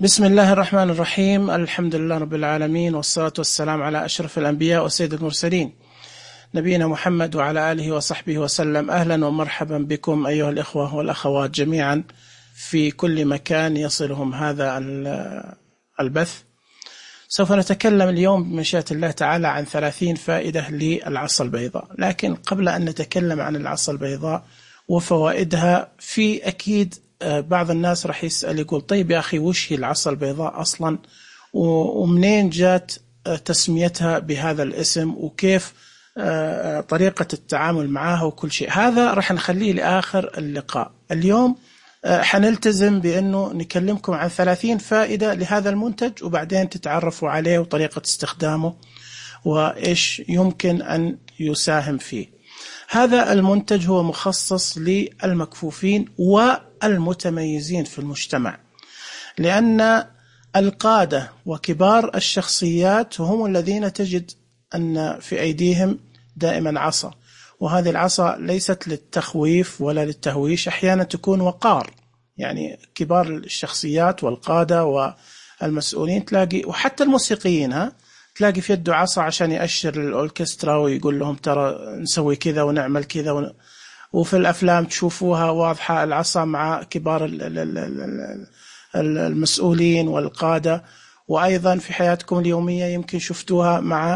بسم الله الرحمن الرحيم. الحمد لله رب العالمين، والصلاة والسلام على أشرف الأنبياء وسيد المرسلين نبينا محمد وعلى آله وصحبه وسلم. أهلا ومرحبا بكم أيها الإخوة والأخوات جميعا في كل مكان يصلهم هذا البث. سوف نتكلم اليوم بمشيئة الله تعالى عن 30 فائدة للعصا البيضاء. لكن قبل أن نتكلم عن العصا البيضاء وفوائدها، في أكيد بعض الناس رح يسأل يقول طيب يا أخي وش هي العصا البيضاء أصلا، ومنين جات تسميتها بهذا الاسم، وكيف طريقة التعامل معها وكل شيء. هذا رح نخليه لآخر اللقاء. اليوم حنلتزم بأنه نكلمكم عن 30 فائدة لهذا المنتج، وبعدين تتعرفوا عليه وطريقة استخدامه وإيش يمكن أن يساهم فيه. هذا المنتج هو مخصص للمكفوفين والمتميزين في المجتمع، لأن القادة وكبار الشخصيات هم الذين تجد أن في أيديهم دائما عصا، وهذه العصا ليست للتخويف ولا للتهويش، أحيانا تكون وقار. يعني كبار الشخصيات والقادة والمسؤولين تلاقي، وحتى الموسيقيين تلاقي في يده عصا عشان يأشر للأوركسترا ويقول لهم ترى نسوي كذا ونعمل كذا. وفي الأفلام تشوفوها واضحة العصا مع كبار المسؤولين والقادة، وأيضا في حياتكم اليومية يمكن شفتوها مع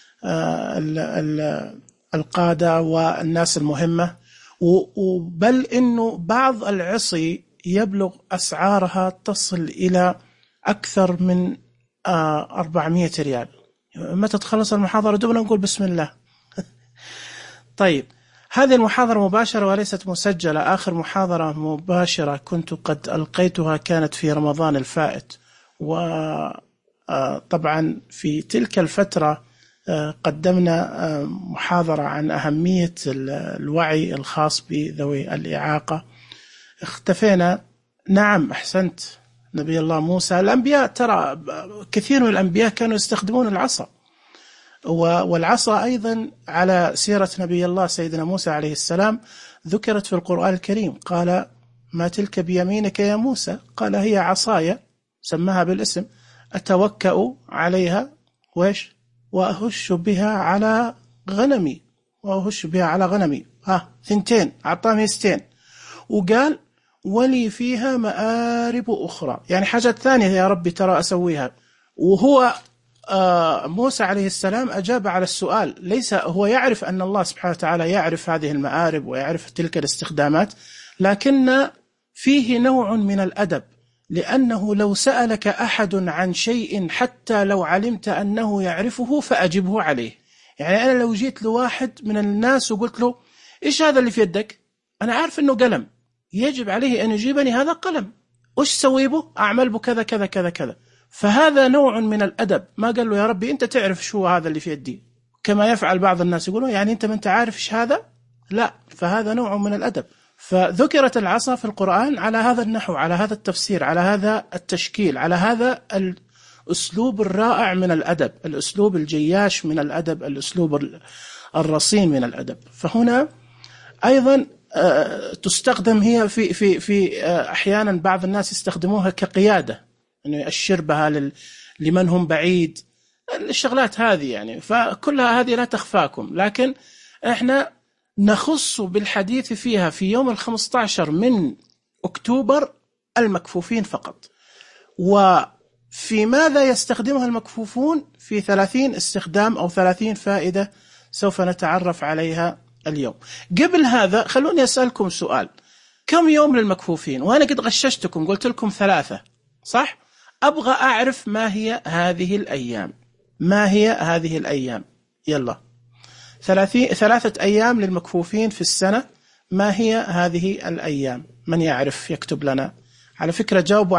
القادة والناس المهمة. بل إنه بعض العصي يبلغ أسعارها تصل إلى أكثر من 400 ريال. متى تخلص المحاضرة دوبنا نقول بسم الله. طيب، هذه المحاضرة مباشرة وليست مسجلة. آخر محاضرة مباشرة كنت قد ألقيتها كانت في رمضان الفائت، وطبعا في تلك الفترة قدمنا محاضرة عن أهمية الوعي الخاص بذوي الإعاقة. اختفينا. نعم، أحسنت. نبي الله موسى، الأنبياء ترى كثير من الأنبياء كانوا يستخدمون العصا، والعصا أيضا على سيرة نبي الله سيدنا موسى عليه السلام ذكرت في القرآن الكريم. قال ما تلك بيمينك يا موسى؟ قال هي عصاي، سماها بالاسم، أتوكأ عليها وأهش بها على غنمي. ثنتين، أعطاه ميزتين، وقال ولي فيها مآرب أخرى، يعني حاجات ثانية يا ربي ترى أسويها. وهو موسى عليه السلام أجاب على السؤال. ليس هو يعرف أن الله سبحانه وتعالى يعرف هذه المآرب ويعرف تلك الاستخدامات، لكن فيه نوع من الأدب، لأنه لو سألك أحد عن شيء حتى لو علمت أنه يعرفه فأجبه عليه. يعني أنا لو جيت لواحد من الناس وقلت له إيش هذا اللي في يدك؟ أنا عارف أنه قلم، يجب عليه أن يجيبني هذا قلم، وش سوي به؟ أعمل به كذا كذا كذا كذا. فهذا نوع من الأدب. ما قال له يا ربي أنت تعرف شو هذا اللي في يدي، كما يفعل بعض الناس يقولون يعني أنت ما أنت عارف إيش هذا؟ لا، فهذا نوع من الأدب. فذكرت العصا في القرآن على هذا النحو، على هذا التفسير، على هذا التشكيل، على هذا الأسلوب الرائع من الأدب، الأسلوب الجياش من الأدب، الأسلوب الرصين من الأدب. فهنا أيضا تستخدم هي في أحيانا بعض الناس يستخدموها كقيادة، أنه يأشر بها لمن هم بعيد، الشغلات هذه يعني. فكلها هذه لا تخفاكم، لكن احنا نخص بالحديث فيها في يوم 15 من أكتوبر المكفوفين فقط. وفي ماذا يستخدمها المكفوفون؟ في 30 استخدام أو 30 فائدة سوف نتعرف عليها اليوم. قبل هذا خلوني أسألكم سؤال. كم يوم للمكفوفين؟ وأنا قد غششتكم قلت لكم 3، صح؟ أبغى أعرف ما هي هذه الأيام. ما هي هذه الأيام؟ يلا، 3 أيام للمكفوفين في السنة. ما هي هذه الأيام؟ من يعرف يكتب لنا. على فكرة جاوبوا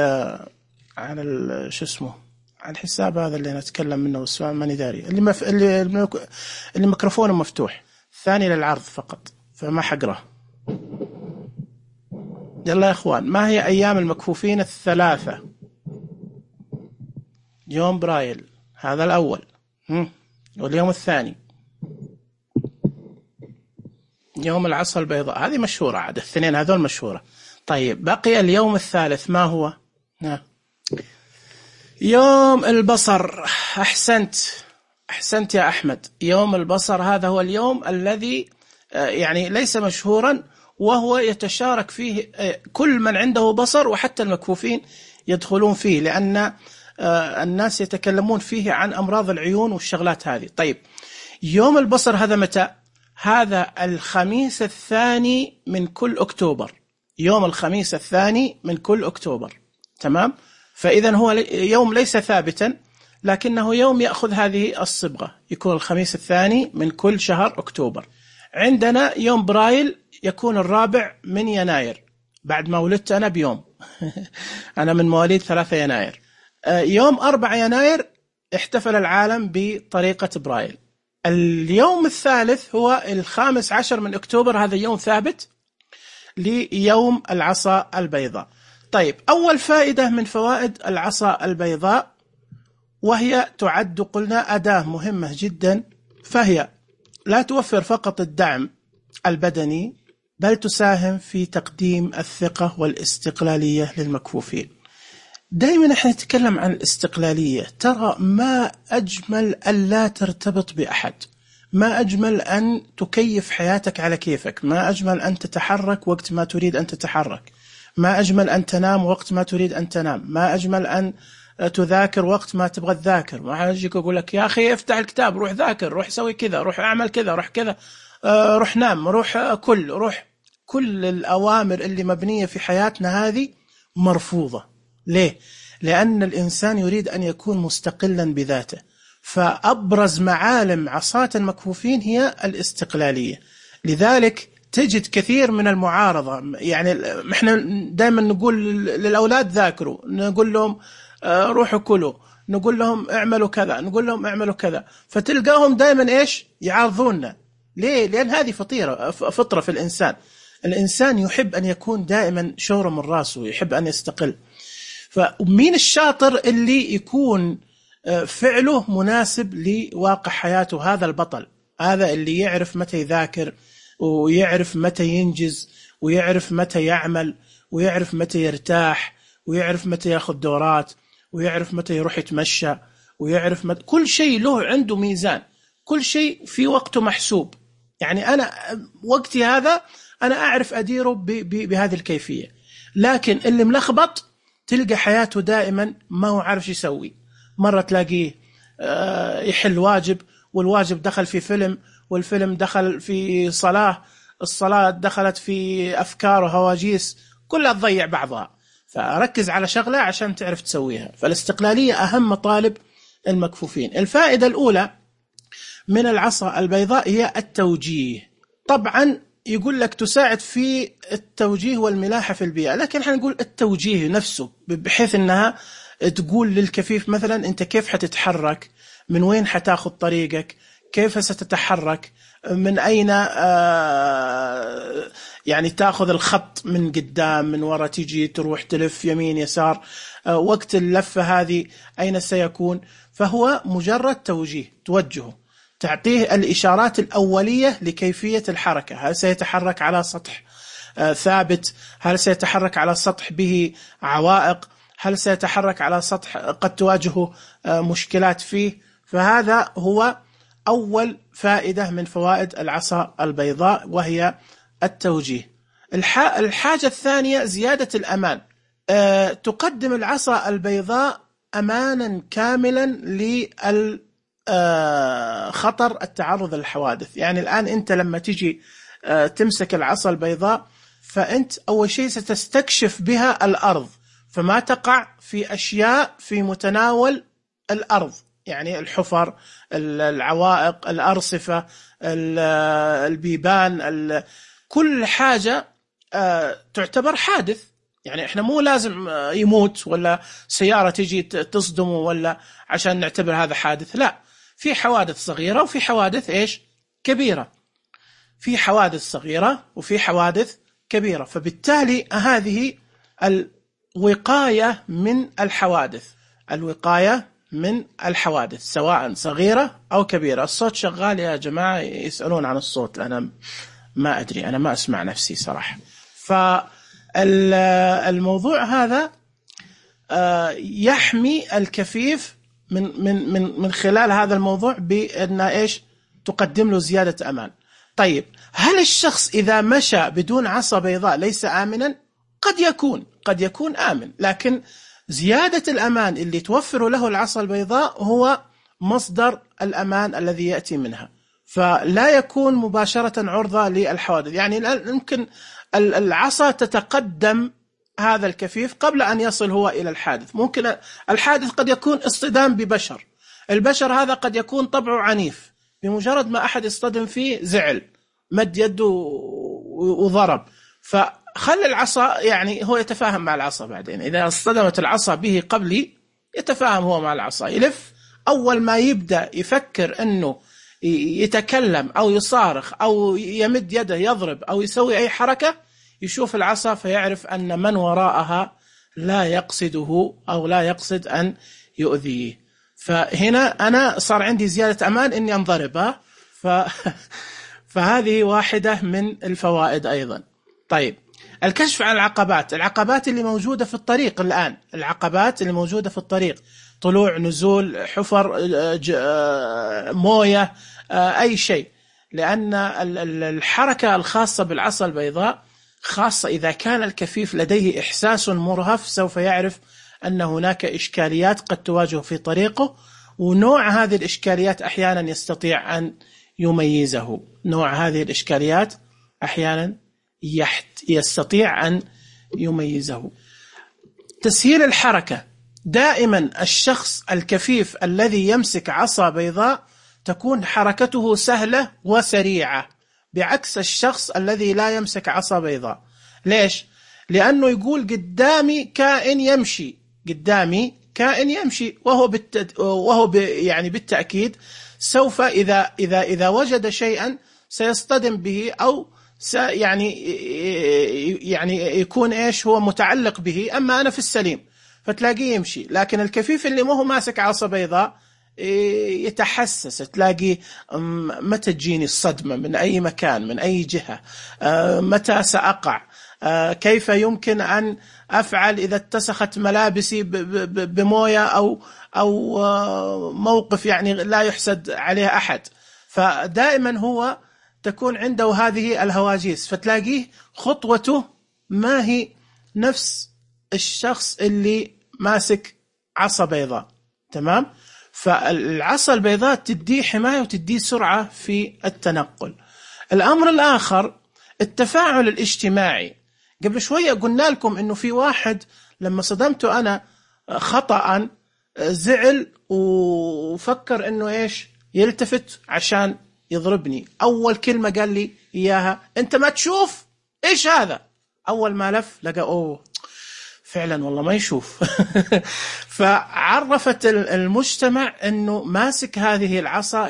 على شو اسمه، على الحساب هذا اللي نتكلم منه، والسؤال ماني داري، اللي ميكروفونه مفتوح، ثاني للعرض فقط، فما حقره. يلا يا إخوان، ما هي أيام المكفوفين 3؟ يوم برايل هذا الأول، واليوم الثاني يوم العصا البيضاء، هذه مشهورة عاد، 2 هذول مشهورة. طيب بقي اليوم الثالث ما هو؟ يوم البصر. أحسنت يا أحمد. يوم البصر هذا هو اليوم الذي يعني ليس مشهورا، وهو يتشارك فيه كل من عنده بصر، وحتى المكفوفين يدخلون فيه، لأن الناس يتكلمون فيه عن أمراض العيون والشغلات هذه. طيب، يوم البصر هذا متى؟ هذا الخميس الثاني من كل أكتوبر. يوم الخميس الثاني من كل أكتوبر، تمام؟ فإذا هو يوم ليس ثابتا، لكنه يوم يأخذ هذه الصبغة، يكون الخميس الثاني من كل شهر أكتوبر. عندنا يوم برايل يكون 4 من يناير، بعد ما ولدت أنا بيوم. أنا من مواليد 3 يناير. يوم 4 يناير احتفل العالم بطريقة برايل. اليوم الثالث هو 15 من أكتوبر، هذا يوم ثابت ليوم العصا البيضاء. طيب، أول فائدة من فوائد العصا البيضاء، وهي تعد قلنا أداة مهمة جدا، فهي لا توفر فقط الدعم البدني، بل تساهم في تقديم الثقة والاستقلالية للمكفوفين. دائما احنا نتكلم عن الاستقلالية. ترى ما أجمل أن لا ترتبط بأحد، ما أجمل أن تكيف حياتك على كيفك، ما أجمل أن تتحرك وقت ما تريد أن تتحرك، ما أجمل أن تنام وقت ما تريد أن تنام، ما أجمل أن تذاكر وقت ما تبغى تذاكر. ما أجيك أقول لك يا أخي افتح الكتاب، روح ذاكر، روح سوي كذا، روح أعمل كذا، روح كذا، روح نام، روح روح. كل الأوامر اللي مبنية في حياتنا هذه مرفوضة. ليه؟ لأن الإنسان يريد أن يكون مستقلا بذاته. فأبرز معالم عصاة المكفوفين هي الاستقلالية. لذلك تجد كثير من المعارضة. يعني احنا دائما نقول للأولاد ذاكروا، نقول لهم روحوا كلوا، نقول لهم اعملوا كذا، نقول لهم اعملوا كذا، فتلقاهم دائما ايش؟ يعارضوننا. ليه؟ لأن هذه فطرة في الإنسان. الإنسان يحب أن يكون دائما شورى من راسه، يحب أن يستقل. فمين الشاطر اللي يكون فعله مناسب لواقع حياته؟ هذا البطل، هذا اللي يعرف متى يذاكر، ويعرف متى ينجز، ويعرف متى يعمل، ويعرف متى يرتاح، ويعرف متى ياخذ دورات، ويعرف متى يروح يتمشى، ويعرف متى. كل شيء له عنده ميزان، كل شيء في وقته محسوب. يعني أنا وقتي هذا أنا أعرف أديره بهذه الكيفية. لكن اللي ملخبط تلقى حياته دائما ما هو عارف يسوي. مرة تلاقيه يحل واجب، والواجب دخل في فيلم، والفيلم دخل في صلاة، الصلاة دخلت في أفكار وهواجيس، كلها تضيع بعضها. فركز على شغلة عشان تعرف تسويها. فالاستقلالية أهم مطالب المكفوفين. الفائدة الأولى من العصا البيضاء هي التوجيه. طبعا يقول لك تساعد في التوجيه والملاحة في البيئة، لكن احنا نقول التوجيه نفسه، بحيث انها تقول للكفيف مثلا انت كيف حتتحرك، من وين حتاخذ طريقك، كيف ستتحرك، من أين يعني تأخذ الخط، من قدام، من وراء، تيجي تروح تلف يمين يسار، وقت اللفة هذه أين سيكون. فهو مجرد توجيه، توجهه، تعطيه الإشارات الأولية لكيفية الحركة. هل سيتحرك على سطح ثابت؟ هل سيتحرك على سطح به عوائق؟ هل سيتحرك على سطح قد تواجهه مشكلات فيه؟ فهذا هو أول فائدة من فوائد العصا البيضاء، وهي التوجيه. الحاجة الثانية زيادة الأمان. تقدم العصا البيضاء أمانا كاملا لخطر التعرض للحوادث. يعني الآن أنت لما تيجي تمسك العصا البيضاء، فأنت أول شيء ستستكشف بها الأرض، فما تقع في أشياء في متناول الأرض، يعني الحفر، العوائق، الأرصفة، البيبان، كل حاجة تعتبر حادث. يعني احنا مو لازم يموت ولا سيارة تيجي تصدمه ولا عشان نعتبر هذا حادث. لا، في حوادث صغيرة وفي حوادث ايش؟ كبيرة. في حوادث صغيرة وفي حوادث كبيرة. فبالتالي هذه الوقاية من الحوادث، الوقاية من الحوادث سواء صغيرة أو كبيرة. الصوت شغال يا جماعة، يسألون عن الصوت، أنا ما أدري، أنا ما أسمع نفسي صراحة. فالموضوع هذا يحمي الكفيف من خلال هذا الموضوع بأن إيش تقدم له زيادة أمان. طيب هل الشخص إذا مشى بدون عصا بيضاء ليس آمنا؟ قد يكون آمن، لكن زيادة الأمان اللي توفر له العصا البيضاء هو مصدر الأمان الذي يأتي منها، فلا يكون مباشرة عرضة للحوادث. يعني يمكن العصا تتقدم هذا الكفيف قبل أن يصل هو إلى الحادث. ممكن الحادث قد يكون اصطدام ببشر، البشر هذا قد يكون طبعه عنيف، بمجرد ما أحد يصطدم فيه زعل، مد يده وضرب، فخلي العصا يعني هو يتفاهم مع العصا بعدين. إذا اصطدمت العصا به قبلي يتفاهم هو مع العصا، يلف أول ما يبدأ يفكر أنه يتكلم أو يصارخ أو يمد يده يضرب أو يسوي أي حركة، يشوف العصا فيعرف أن من وراءها لا يقصده أو لا يقصد أن يؤذيه. فهنا أنا صار عندي زيادة أمان إني أنضرب. فهذه واحدة من الفوائد أيضا. طيب الكشف عن العقبات اللي موجودة في الطريق الآن، العقبات اللي موجودة في الطريق، طلوع نزول حفر موية أي شيء، لأن الحركة الخاصة بالعصا البيضاء خاصة إذا كان الكفيف لديه إحساس مرهف سوف يعرف أن هناك إشكاليات قد تواجه في طريقه، ونوع هذه الإشكاليات أحيانا يستطيع أن يميزه. نوع هذه الإشكاليات أحيانا يستطيع أن يميزه. تسهيل الحركة، دائما الشخص الكفيف الذي يمسك عصا بيضاء تكون حركته سهلة وسريعة، بعكس الشخص الذي لا يمسك عصا بيضاء. ليش؟ لأنه يقول قدامي كائن يمشي، وهو يعني بالتأكيد سوف إذا وجد شيئا سيصطدم به، أو يعني يكون إيش هو متعلق به، أما أنا في السليم فتلاقيه يمشي. لكن الكفيف اللي ما هو ماسك عصا بيضاء يتحسس، تلاقي متى تجيني الصدمة من أي مكان من أي جهة، متى سأقع، كيف يمكن أن أفعل إذا اتسخت ملابسي بموية أو موقف يعني لا يحسد عليه أحد. فدائما هو تكون عنده هذه الهواجيس، فتلاقيه خطوته ما هي نفس الشخص اللي ماسك عصا بيضاء. تمام؟ فالعصا البيضاء تديه حماية وتديه سرعة في التنقل. الأمر الآخر التفاعل الاجتماعي. قبل شوية قلنا لكم إنه في واحد لما صدمته أنا خطأ زعل وفكر إنه إيش يلتفت عشان يضربني. أول كلمة قال لي إياها أنت ما تشوف إيش هذا؟ أول ما لف لقى أوه فعلا والله ما يشوف. فعرفت المجتمع أنه ماسك هذه العصا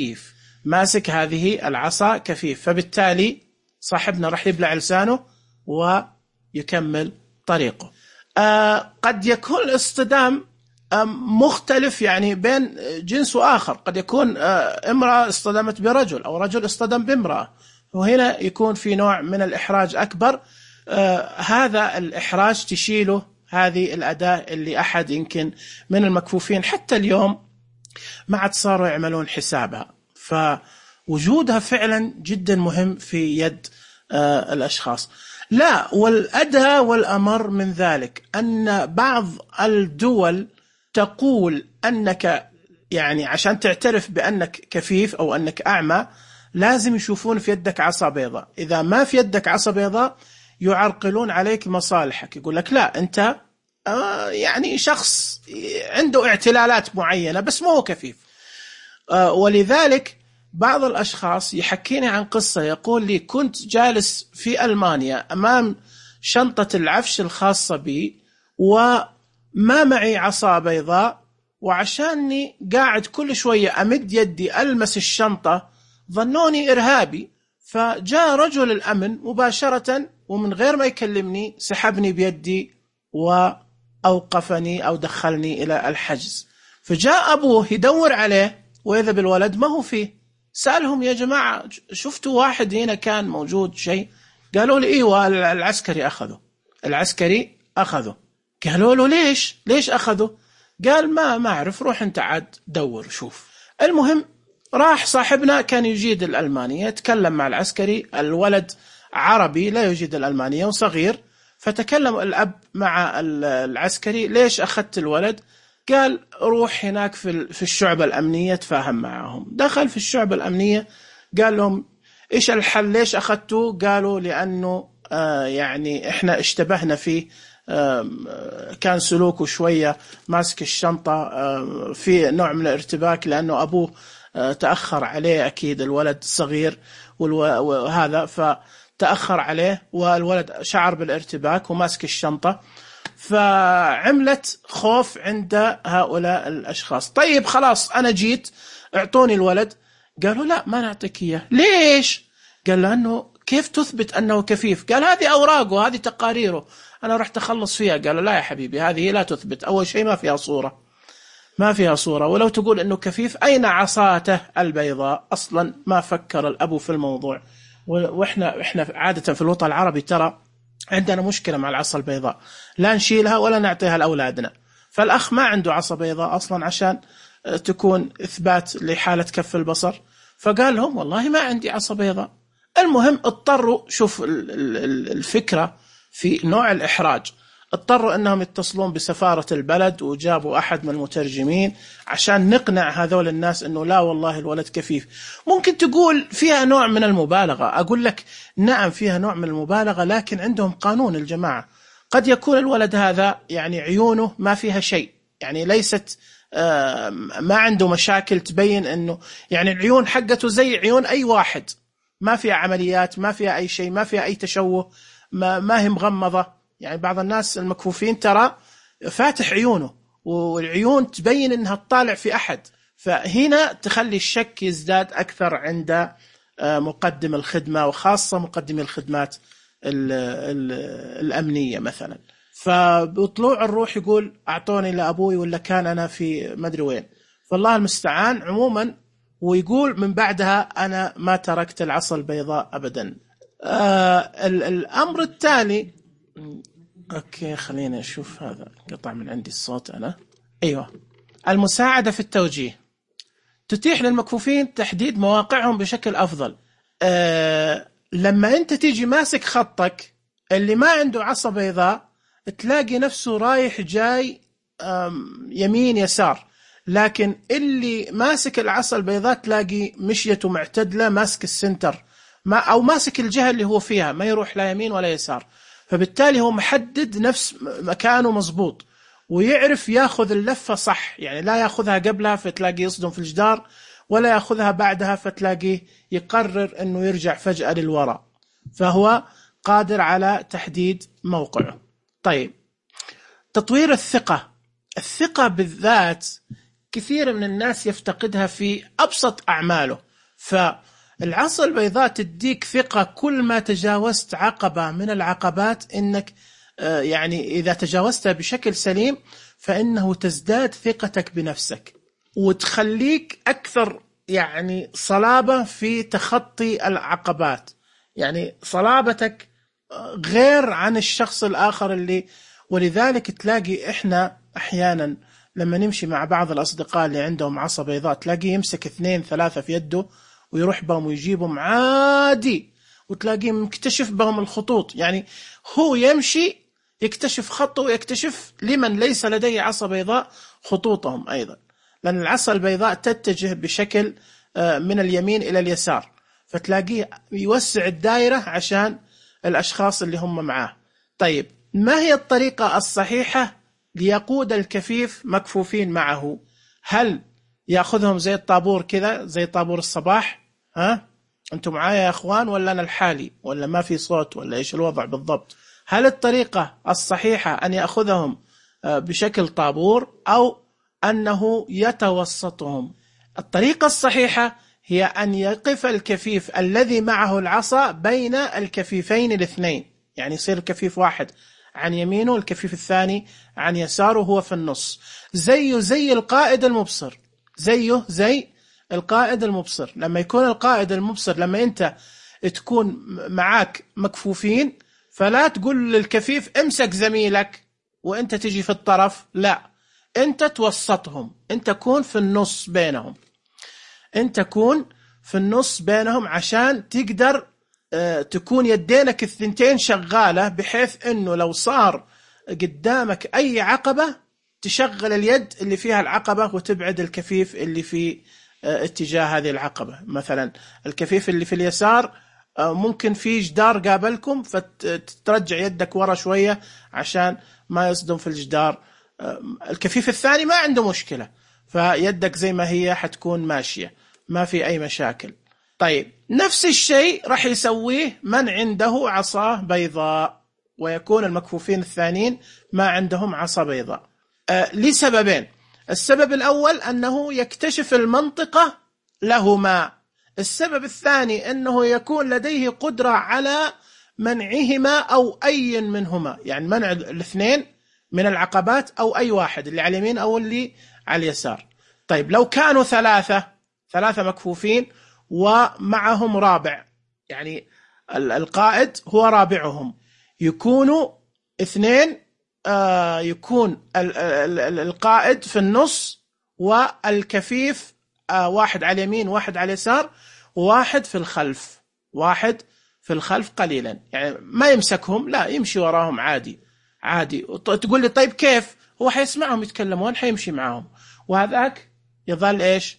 كفيف، فبالتالي صاحبنا رح يبلع لسانه ويكمل طريقه. قد يكون الاصطدام مختلف يعني بين جنس وآخر، قد يكون امرأة اصطدمت برجل أو رجل اصطدم بامرأة، وهنا يكون في نوع من الإحراج أكبر. هذا الإحراج تشيله هذه الأداة اللي أحد يمكن من المكفوفين حتى اليوم ما عاد صاروا يعملون حسابها، فوجودها فعلا جدا مهم في يد الأشخاص. لا، والأدهى والأمر من ذلك أن بعض الدول تقول أنك يعني عشان تعترف بأنك كفيف أو أنك أعمى لازم يشوفون في يدك عصا بيضاء. إذا ما في يدك عصا بيضاء يعرقلون عليك مصالحك، يقول لك لا أنت يعني شخص عنده اعتلالات معينة بس ما هو كفيف. ولذلك بعض الأشخاص يحكيني عن قصة، يقول لي كنت جالس في ألمانيا أمام شنطة العفش الخاصة بي وما معي عصا بيضاء، وعشاني قاعد كل شوية أمد يدي ألمس الشنطة ظنوني إرهابي، فجاء رجل الأمن مباشرة ومن غير ما يكلمني سحبني بيدي وأوقفني أو دخلني إلى الحجز. فجاء أبوه يدور عليه وإذا بالولد ما هو فيه. سألهم يا جماعة شفتوا واحد هنا كان موجود شيء؟ قالوا لي إيوه العسكري أخذه. قالوا له ليش أخذوا؟ قال ما أعرف، روح أنت عاد دور شوف. المهم راح صاحبنا كان يجيد الألمانية، يتكلم مع العسكري، الولد عربي لا يجيد الألمانية وصغير، فتكلم الأب مع العسكري ليش أخذت الولد؟ قال روح هناك في الشعبة الأمنية تفاهم معهم. دخل في الشعبة الأمنية، قال لهم إيش الحل ليش أخذته؟ قالوا لأنه يعني إحنا اشتبهنا فيه، كان سلوكه شوية ماسك الشنطة في نوع من الارتباك، لأنه أبوه تأخر عليه، أكيد الولد صغير وهذا فتأخر عليه، والولد شعر بالارتباك وماسك الشنطة، فعملت خوف عند هؤلاء الأشخاص. طيب خلاص أنا جيت، اعطوني الولد. قالوا لا ما نعطيك إياه. ليش؟ قال لأنه كيف تثبت أنه كفيف؟ قال هذه أوراقه، هذه تقاريره، أنا رحت أخلص فيها. قالوا لا يا حبيبي هذه لا تثبت، أول شيء ما فيها صورة، ما فيها صورة، ولو تقول أنه كفيف أين عصاته البيضاء؟ أصلا ما فكر الأب في الموضوع. وإحنا عادة في الوطن العربي ترى عندنا مشكلة مع العصا البيضاء، لا نشيلها ولا نعطيها لأولادنا. فالأخ ما عنده عصا بيضاء أصلا عشان تكون إثبات لحالة كف البصر، فقال لهم والله ما عندي عصا بيضاء. المهم اضطروا، شوف الفكرة في نوع الإحراج، اضطروا أنهم يتصلون بسفارة البلد وجابوا أحد من المترجمين عشان نقنع هذول الناس أنه لا والله الولد كفيف. ممكن تقول فيها نوع من المبالغة، أقول لك نعم فيها نوع من المبالغة، لكن عندهم قانون الجماعة. قد يكون الولد هذا يعني عيونه ما فيها شيء، يعني ليست ما عنده مشاكل تبين أنه يعني العيون حقته زي عيون أي واحد، ما فيها عمليات، ما فيها أي شيء، ما فيها أي تشوه، ما هي مغمضة. يعني بعض الناس المكفوفين ترى فاتح عيونه، والعيون تبين أنها تطالع في أحد، فهنا تخلي الشك يزداد أكثر عند مقدم الخدمة، وخاصة مقدمي الخدمات الأمنية مثلا. فبطلوع الروح يقول أعطوني لأبوي ولا كان أنا في مدري وين، فالله المستعان عموما. ويقول من بعدها أنا ما تركت العصا البيضاء أبدا. الأمر التالي، أوكي خلينا نشوف، هذا قطع من عندي الصوت أنا. أيوة، المساعدة في التوجيه تتيح للمكفوفين تحديد مواقعهم بشكل أفضل. لما أنت تيجي ماسك خطك، اللي ما عنده عصا بيضاء تلاقي نفسه رايح جاي يمين يسار، لكن اللي ماسك العصا البيضاء تلاقي مشيته معتدلة، ماسك السنتر أو ماسك الجهة اللي هو فيها، ما يروح لا يمين ولا يسار، فبالتالي هو محدد نفس مكانه مزبوط، ويعرف ياخذ اللفة صح، يعني لا ياخذها قبلها فتلاقي يصدم في الجدار، ولا ياخذها بعدها فتلاقيه يقرر أنه يرجع فجأة للوراء، فهو قادر على تحديد موقعه. طيب، تطوير الثقة بالذات كثير من الناس يفتقدها في أبسط أعماله، فالعصا البيضاء تديك ثقة كل ما تجاوزت عقبة من العقبات، إنك يعني إذا تجاوزتها بشكل سليم فإنه تزداد ثقتك بنفسك، وتخليك أكثر يعني صلابة في تخطي العقبات، يعني صلابتك غير عن الشخص الآخر ولذلك تلاقي إحنا أحيانا لما نمشي مع بعض الأصدقاء اللي عندهم عصا بيضاء تلاقيه يمسك 2-3 في يده ويروح بهم ويجيبهم عادي، وتلاقيه مكتشف بهم الخطوط، يعني هو يمشي يكتشف خطه ويكتشف لمن ليس لديه عصا بيضاء خطوطهم أيضا، لأن العصا البيضاء تتجه بشكل من اليمين إلى اليسار، فتلاقيه يوسع الدائرة عشان الأشخاص اللي هم معاه. طيب، ما هي الطريقة الصحيحة ليقود الكفيف مكفوفين معه؟ هل يأخذهم زي الطابور كذا، زي طابور الصباح، أنتم معايا يا أخوان ولا أنا الحالي، ولا ما في صوت، ولا إيش الوضع بالضبط؟ هل الطريقة الصحيحة أن يأخذهم بشكل طابور أو أنه يتوسطهم؟ الطريقة الصحيحة هي أن يقف الكفيف الذي معه العصا بين الكفيفين الاثنين، يعني يصير الكفيف واحد عن يمينه، الكفيف الثاني عن يساره، هو في النص، زي القائد المبصر، زي القائد المبصر. لما يكون القائد المبصر، لما أنت تكون معاك مكفوفين، فلا تقول للكفيف امسك زميلك وأنت تجي في الطرف، لا، أنت توسطهم، أنت كون في النص بينهم، أنت كون في النص بينهم عشان تقدر تكون يدينك الثنتين شغالة، بحيث أنه لو صار قدامك أي عقبة تشغل اليد اللي فيها العقبة وتبعد الكفيف اللي في اتجاه هذه العقبة. مثلا الكفيف اللي في اليسار ممكن في جدار قابلكم فترجع يدك ورا شوية عشان ما يصدم في الجدار. الكفيف الثاني ما عنده مشكلة، فيدك زي ما هي حتكون ماشية، ما في أي مشاكل. طيب نفس الشيء راح يسويه من عنده عصا بيضاء، ويكون المكفوفين الثانيين ما عندهم عصا بيضاء لسببين. السبب الأول أنه يكتشف المنطقة لهما. السبب الثاني أنه يكون لديه قدرة على منعهما أو أي منهما، يعني منع الاثنين من العقبات أو أي واحد، اللي على اليمين أو اللي على اليسار. طيب لو كانوا ثلاثة مكفوفين ومعهم رابع، يعني القائد هو رابعهم، يكونوا اثنين، يكون القائد في النص والكفيف واحد على اليمين واحد على اليسار، وواحد في الخلف، واحد في الخلف قليلا، يعني ما يمسكهم، لا يمشي وراهم عادي عادي. تقول لي طيب كيف؟ هو حيسمعهم يتكلمون حيمشي معهم، وهذاك يظل ايش؟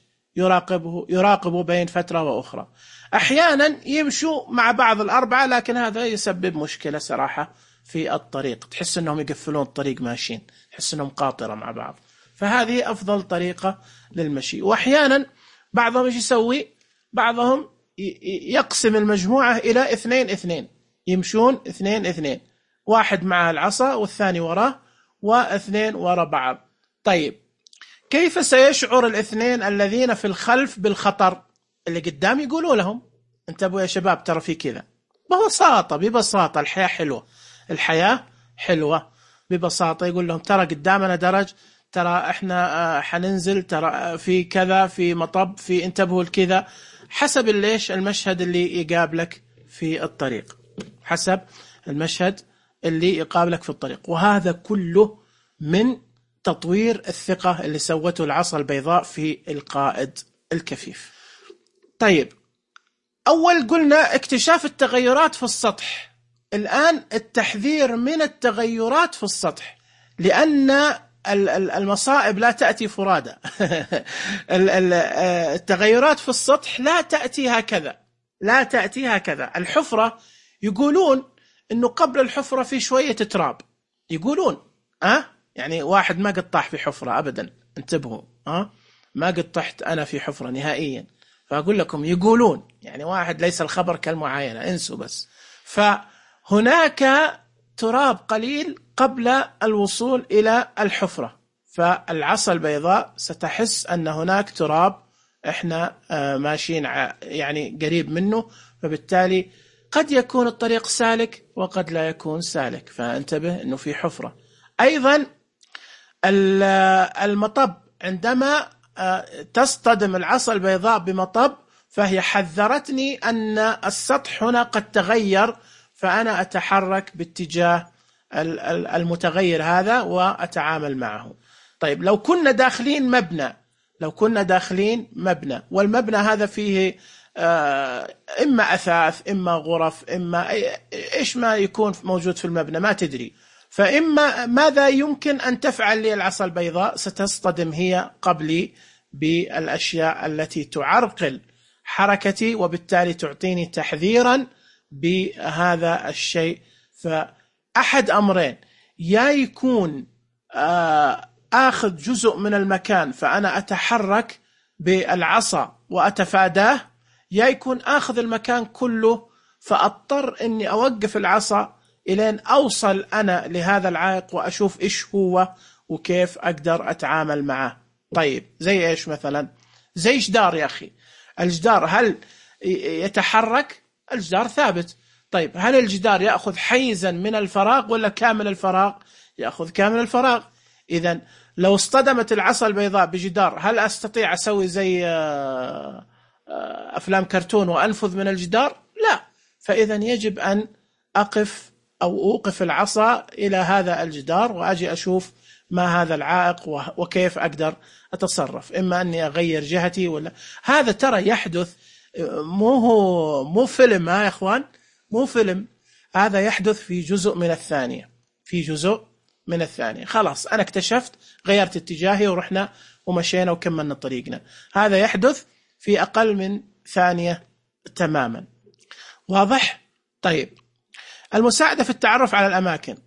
يراقبه بين فترة وأخرى. أحيانا يمشوا مع بعض الأربعة، لكن هذا يسبب مشكلة صراحة في الطريق، تحس أنهم يقفلون الطريق ماشيين، تحس أنهم قاطرة مع بعض. فهذه أفضل طريقة للمشي. وأحيانا بعضهم ايش يسوي؟ بعضهم يقسم المجموعة إلى 2-2، يمشون 2-2، واحد مع العصا والثاني وراه، واثنين وراء بعض. طيب كيف سيشعر الاثنين الذين في الخلف بالخطر؟ اللي قدام يقولوا لهم انتبهوا يا شباب ترى في كذا، ببساطة الحياة حلوة، الحياة حلوة ببساطة. يقول لهم ترى قدامنا درج، ترى احنا حننزل، ترى في كذا، في مطب، في انتبهوا لكذا، حسب ليش المشهد اللي يقابلك في الطريق، حسب المشهد اللي يقابلك في الطريق. وهذا كله من تطوير الثقة اللي سوته العصا البيضاء في القائد الكفيف. طيب أول قلنا اكتشاف التغيرات في السطح، الآن التحذير من التغيرات في السطح، لأن المصائب لا تأتي فرادى. التغيرات في السطح لا تأتي هكذا، لا تأتي هكذا. الحفرة يقولون إنه قبل الحفرة في شوية تراب، يقولون يعني واحد ما قد طاح في حفرة أبدا، انتبهوا، ما قد طحت أنا في حفرة نهائيا، فأقول لكم يقولون، يعني واحد ليس الخبر كالمعاينة، انسوا بس. فهناك تراب قليل قبل الوصول إلى الحفرة، فالعصا البيضاء ستحس أن هناك تراب احنا ماشيين يعني قريب منه، فبالتالي قد يكون الطريق سالك وقد لا يكون سالك، فانتبه أنه في حفرة. أيضا المطب، عندما تصطدم العصا البيضاء بمطب فهي حذرتني أن السطح هنا قد تغير، فأنا أتحرك باتجاه المتغير هذا وأتعامل معه. طيب لو كنا داخلين مبنى، والمبنى هذا فيه إما أثاث إما غرف إما إيش ما يكون موجود في المبنى ما تدري، فإما ماذا يمكن أن تفعل لي العصا البيضاء؟ ستصطدم هي قبلي بالأشياء التي تعرقل حركتي، وبالتالي تعطيني تحذيرا بهذا الشيء. فأحد أمرين، يا يكون آخذ جزء من المكان فأنا أتحرك بالعصا وأتفاداه، يا يكون آخذ المكان كله فأضطر أني أوقف العصا إلين أوصل أنا لهذا العائق وأشوف إيش هو وكيف أقدر أتعامل معه. طيب زي إيش مثلا؟ زي جدار يا أخي، الجدار هل يتحرك؟ الجدار ثابت. طيب هل الجدار يأخذ حيزا من الفراغ ولا كامل الفراغ؟ يأخذ كامل الفراغ. إذن لو اصطدمت العصا البيضاء بجدار هل أستطيع أسوي زي أفلام كرتون وأنفذ من الجدار؟ لا. فإذن يجب أن أقف أو أوقف العصا إلى هذا الجدار وأجي أشوف ما هذا العائق وكيف أقدر أتصرف، إما أني أغير جهتي ولا. هذا ترى يحدث، مو فيلم يا إخوان، مو فيلم، هذا يحدث في جزء من الثانية، في جزء من الثانية. خلاص أنا اكتشفت، غيرت اتجاهي ورحنا ومشينا وكملنا طريقنا. هذا يحدث في أقل من ثانية تماما. واضح؟ طيب، المساعدة في التعرف على الأماكن.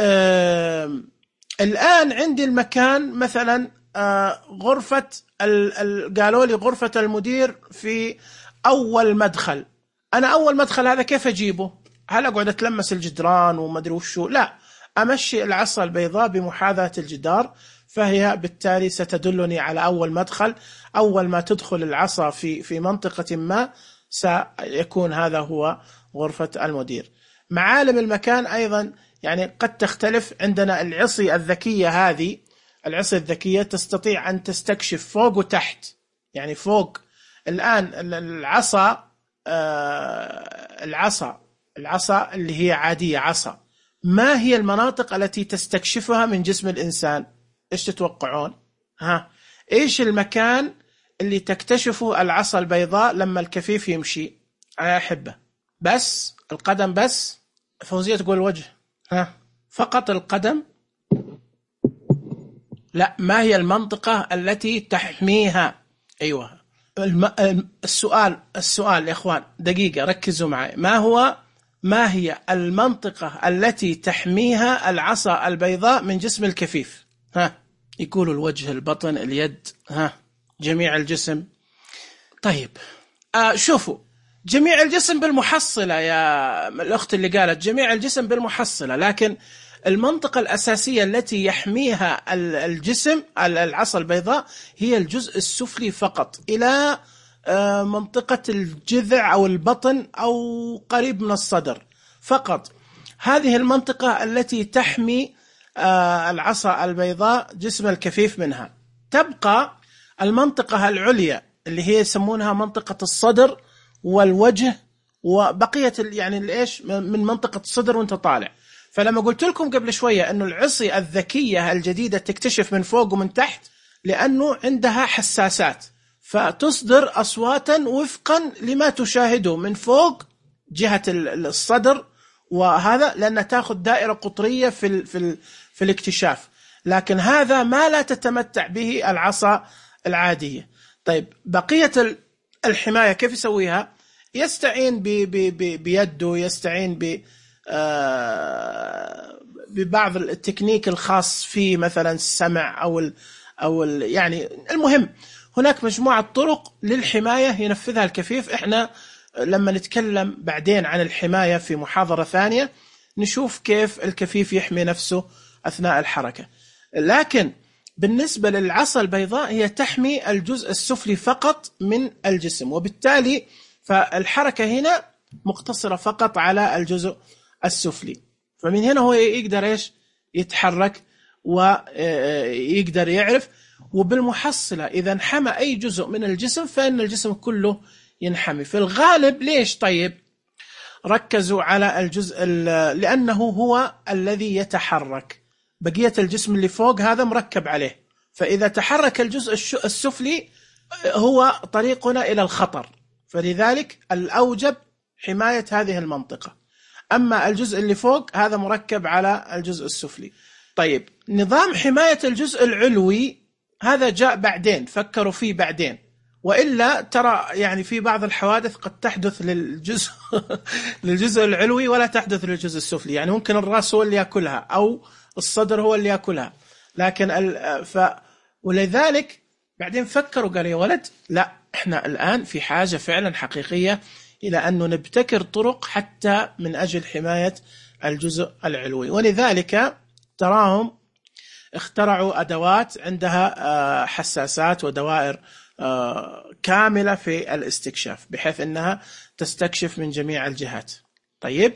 الآن عندي المكان مثلا غرفة قالوا لي غرفة المدير في أول مدخل. أنا أول مدخل هذا كيف أجيبه؟ هل أقعد أتلمس الجدران وما أدري وشو؟ لا، أمشي العصا البيضاء بمحاذاة الجدار، فهي بالتالي ستدلني على أول مدخل. أول ما تدخل العصا في منطقة ما سيكون هذا هو غرفة المدير. معالم المكان أيضا يعني قد تختلف. عندنا العصي الذكية، هذه العصي الذكية تستطيع أن تستكشف فوق وتحت، يعني فوق. الآن العصا اللي هي عادية، عصا، ما هي المناطق التي تستكشفها من جسم الإنسان؟ إيش تتوقعون؟ إيش المكان اللي تكتشفه العصا البيضاء لما الكفيف يمشي؟ أنا أحبه بس القدم بس. فوزية تقول الوجه. فقط القدم؟ لا، ما هي المنطقة التي تحميها؟ أيوة، السؤال يا إخوان دقيقة ركزوا معي. ما هي المنطقة التي تحميها العصا البيضاء من جسم الكفيف؟ يقولوا الوجه، البطن، اليد، جميع الجسم. طيب شوفوا، جميع الجسم بالمحصلة، يا الأخت اللي قالت جميع الجسم بالمحصلة، لكن المنطقة الأساسية التي يحميها الجسم العصا البيضاء هي الجزء السفلي فقط، إلى منطقة الجذع أو البطن أو قريب من الصدر فقط. هذه المنطقة التي تحمي العصا البيضاء جسم الكفيف منها. تبقى المنطقة العليا اللي هي يسمونها منطقة الصدر والوجه، وبقية يعني إيش من منطقة الصدر وانت طالع. فلما قلت لكم قبل شوية أنه العصي الذكية الجديدة تكتشف من فوق ومن تحت، لأنه عندها حساسات فتصدر أصواتا وفقا لما تشاهده من فوق جهة الصدر، وهذا لأنها تأخذ دائرة قطرية في الاكتشاف. لكن هذا ما لا تتمتع به العصا العادية. طيب، بقية الحماية كيف يسويها؟ يستعين بيده، يستعين ببعض التكنيك الخاص فيه، مثلا السمع أو يعني المهم هناك مجموعة طرق للحماية ينفذها الكفيف. احنا لما نتكلم بعدين عن الحماية في محاضرة ثانية نشوف كيف الكفيف يحمي نفسه أثناء الحركة. لكن بالنسبة للعصا البيضاء هي تحمي الجزء السفلي فقط من الجسم، وبالتالي فالحركة هنا مقتصرة فقط على الجزء السفلي. فمن هنا هو يقدر إيش يتحرك ويقدر يعرف. وبالمحصلة إذا انحمى أي جزء من الجسم فإن الجسم كله ينحمي في الغالب. ليش؟ طيب ركزوا على الجزء لأنه هو الذي يتحرك، بقية الجسم اللي فوق هذا مركب عليه، فإذا تحرك الجزء السفلي هو طريقنا إلى الخطر، فلذلك الأوجب حماية هذه المنطقة. أما الجزء اللي فوق هذا مركب على الجزء السفلي. طيب، نظام حماية الجزء العلوي هذا جاء بعدين، فكروا فيه بعدين، وإلا ترى يعني في بعض الحوادث قد تحدث للجزء العلوي ولا تحدث للجزء السفلي. يعني ممكن الرأس هو اللي يأكلها أو الصدر هو اللي يأكلها، لكن ولذلك بعدين فكروا قالوا يا ولد لا، احنا الآن في حاجة فعلا حقيقية إلى أن نبتكر طرق حتى من أجل حماية الجزء العلوي. ولذلك تراهم اخترعوا أدوات عندها حساسات ودوائر كاملة في الاستكشاف، بحيث أنها تستكشف من جميع الجهات. طيب،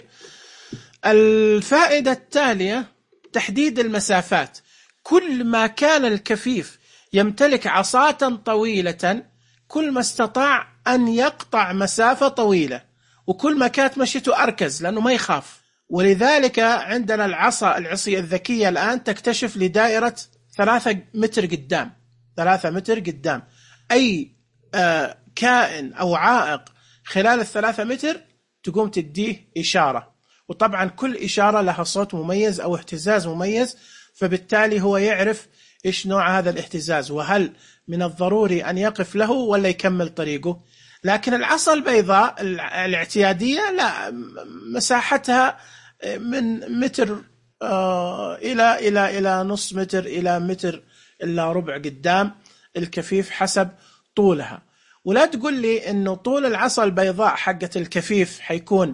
الفائدة التالية تحديد المسافات. كل ما كان الكفيف يمتلك عصاة طويلة كل ما استطاع أن يقطع مسافة طويلة، وكل ما كانت مشيته أركز لأنه ما يخاف، ولذلك عندنا العصي الذكية الآن تكتشف لدائرة 3 متر قدام، 3 متر قدام. أي كائن أو عائق خلال 3 متر تقوم تديه إشارة، وطبعا كل إشارة لها صوت مميز أو اهتزاز مميز، فبالتالي هو يعرف إيش نوع هذا الاهتزاز، وهل من الضروري أن يقف له ولا يكمل طريقه. لكن العصا البيضاء الاعتيادية لا، مساحتها من متر إلى نص متر إلى متر إلا ربع قدام الكفيف حسب طولها. ولا تقول لي إنه طول العصا البيضاء حقة الكفيف حيكون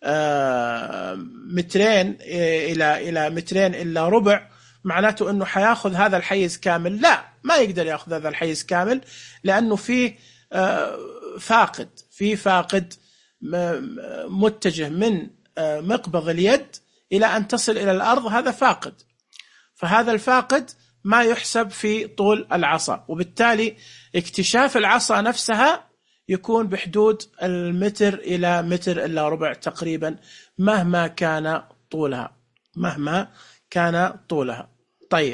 2 إلى 2 إلا ربع، معناته إنه حياخذ هذا الحيز كامل. لا، ما يقدر ياخذ هذا الحيز كامل، لأنه فيه فاقد متجه من مقبض اليد إلى أن تصل إلى الأرض، هذا فاقد، فهذا الفاقد ما يحسب في طول العصا، وبالتالي اكتشاف العصا نفسها يكون بحدود 1 إلى 1 إلا ربع تقريبا، مهما كان طولها. طيب،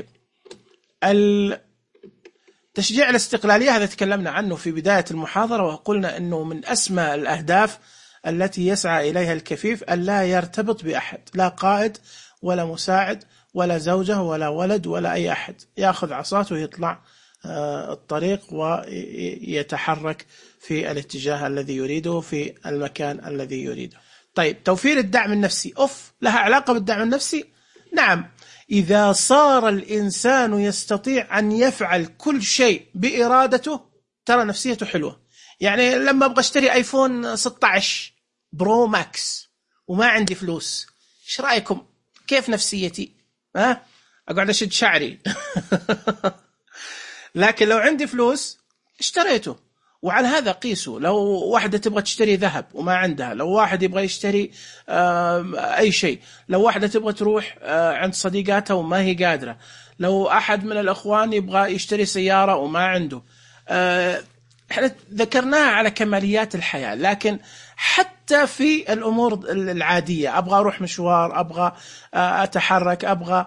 تشجيع الاستقلالية هذا تكلمنا عنه في بداية المحاضرة، وقلنا أنه من أسمى الأهداف التي يسعى إليها الكفيف أن لا يرتبط بأحد، لا قائد ولا مساعد ولا زوجة ولا ولد ولا أي أحد، يأخذ عصاته ويطلع الطريق ويتحرك في الاتجاه الذي يريده في المكان الذي يريده. طيب، توفير الدعم النفسي لها علاقة بالدعم النفسي؟ نعم، إذا صار الإنسان يستطيع أن يفعل كل شيء بإرادته ترى نفسيته حلوة. يعني لما أبغى أشتري آيفون 16 برو ماكس وما عندي فلوس، إيش رأيكم؟ كيف نفسيتي؟ أقعد أشد شعري لكن لو عندي فلوس اشتريته. وعلى هذا قيسوا، لو واحدة تبغى تشتري ذهب وما عندها، لو واحد يبغى يشتري أي شيء، لو واحدة تبغى تروح عند صديقاتها وما هي قادرة، لو أحد من الأخوان يبغى يشتري سيارة وما عنده. احنا ذكرناها على كماليات الحياة، لكن حتى في الأمور العادية، أبغى أروح مشوار، أبغى أتحرك، أبغى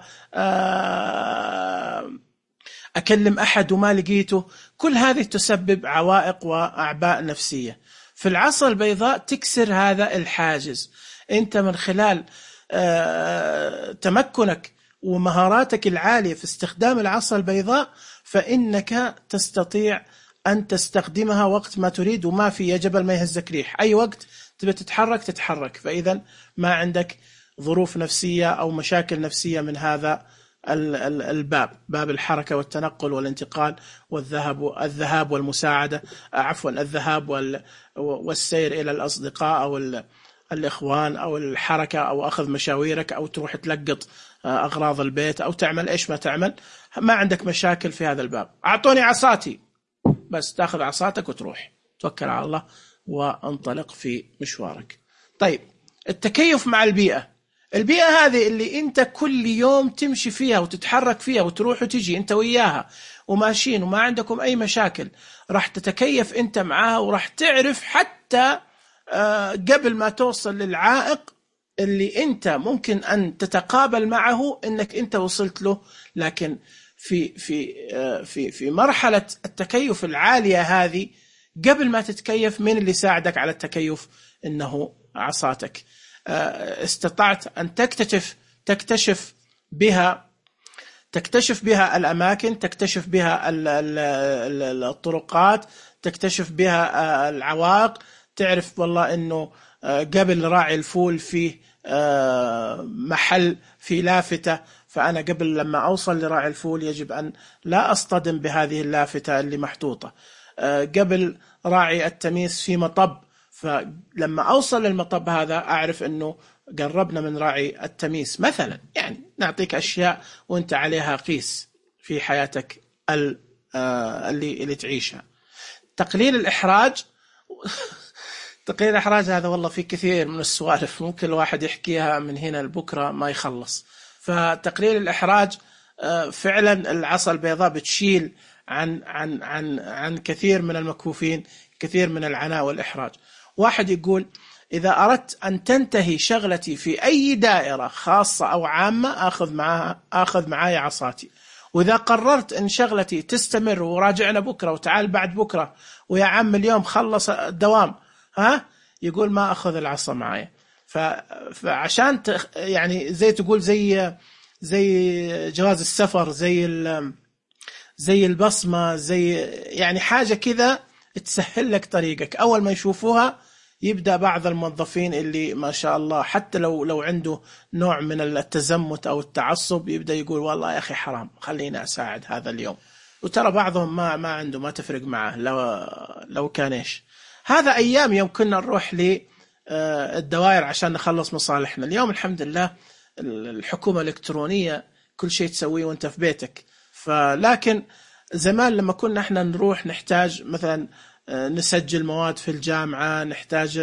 أكلم أحد وما لقيته، كل هذه تسبب عوائق وأعباء نفسية. في العصا البيضاء تكسر هذا الحاجز. أنت من خلال تمكنك ومهاراتك العالية في استخدام العصا البيضاء، فإنك تستطيع أن تستخدمها وقت ما تريد، وما في جبل ما يهزك ريح، أي وقت تبي تتحرك. فإذا ما عندك ظروف نفسية أو مشاكل نفسية من هذا باب الحركة والتنقل والانتقال والذهاب والمساعدة، الذهاب والسير إلى الأصدقاء أو الإخوان، أو الحركة، أو أخذ مشاويرك، أو تروح تلقط أغراض البيت، أو تعمل إيش ما تعمل، ما عندك مشاكل في هذا الباب. أعطوني عصاتي، بس تأخذ عصاتك وتروح توكل على الله وانطلق في مشوارك. طيب، التكيف مع البيئة هذه اللي انت كل يوم تمشي فيها وتتحرك فيها وتروح وتجي انت وياها وماشيين وما عندكم اي مشاكل، راح تتكيف انت معها، وراح تعرف حتى قبل ما توصل للعائق اللي انت ممكن ان تتقابل معه انك انت وصلت له. لكن في مرحلة التكيف العالية هذه، قبل ما تتكيف، من اللي ساعدك على التكيف؟ انه عصاتك. استطعت أن تكتشف بها الأماكن، تكتشف بها الطرقات، تكتشف بها العوائق، تعرف والله أنه قبل راعي الفول فيه محل في لافتة، فأنا قبل لما أوصل لراعي الفول يجب أن لا أصطدم بهذه اللافتة اللي محطوطة. قبل راعي التميس في مطب، فلما أوصل للمطب هذا أعرف أنه قربنا من راعي التميس مثلا. يعني نعطيك أشياء وأنت عليها قيس في حياتك اللي تعيشها. تقليل الإحراج تقليل الإحراج هذا والله في كثير من السوالف ممكن الواحد يحكيها من هنا لبكرة ما يخلص. فتقليل الإحراج فعلا العصا البيضاء بتشيل عن كثير من المكفوفين كثير من العناء والإحراج. واحد يقول إذا أردت أن تنتهي شغلتي في أي دائرة خاصة أو عامة آخذ معاي عصاتي. وإذا قررت أن شغلتي تستمر وراجعنا بكرة وتعال بعد بكرة ويا عم اليوم خلص الدوام، يقول ما أخذ العصا معاي. فعشان يعني زي تقول زي جواز السفر، زي البصمة، زي يعني حاجة كذا تسهل لك طريقك. أول ما يشوفوها يبدأ بعض الموظفين اللي ما شاء الله حتى لو عنده نوع من التزمت أو التعصب يبدأ يقول والله يا أخي حرام خليني أساعد هذا اليوم. وترى بعضهم ما عنده، ما تفرق معه لو كان إيش. هذا أيام يوم كنا نروح للدوائر عشان نخلص مصالحنا. اليوم الحمد لله الحكومة الإلكترونية كل شيء تسويه وانت في بيتك. لكن زمان لما كنا احنا نروح نحتاج مثلا نسجل مواد في الجامعة، نحتاج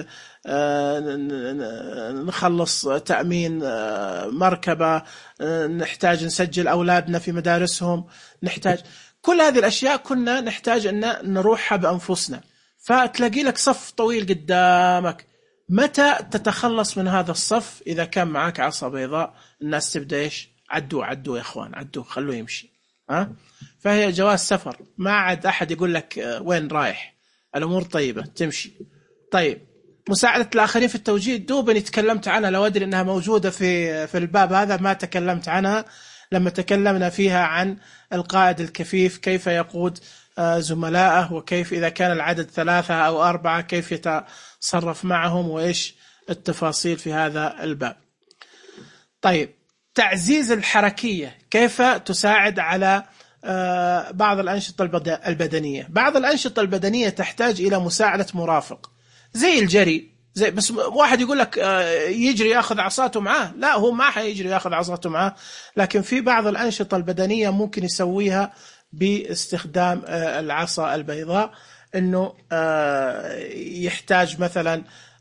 نخلص تأمين مركبة، نحتاج نسجل أولادنا في مدارسهم، نحتاج كل هذه الأشياء كنا نحتاج أن نروحها بأنفسنا. فتلاقي لك صف طويل قدامك، متى تتخلص من هذا الصف؟ إذا كان معك عصا بيضاء الناس تبدأ إيش؟ عدوا يا إخوان، عدوا خلوه يمشي. فهي جواز سفر، ما عاد أحد يقول لك وين رايح، الأمور طيبة تمشي. طيب مساعدة الآخرين في التوجيه دوبني تكلمت عنها، لو أدري أنها موجودة في الباب هذا ما تكلمت عنها لما تكلمنا فيها عن القائد الكفيف كيف يقود زملائه، وكيف إذا كان العدد 3 أو 4 كيف يتصرف معهم، وإيش التفاصيل في هذا الباب. طيب تعزيز الحركية كيف تساعد على بعض الأنشطة البدنية. بعض الأنشطة البدنية تحتاج إلى مساعدة مرافق، زي الجري، بس واحد يقول لك يجري ياخذ عصاته معاه، لا هو ما حيجري ياخذ عصاته معاه. لكن في بعض الأنشطة البدنية ممكن يسويها باستخدام العصا البيضاء، إنه يحتاج مثلا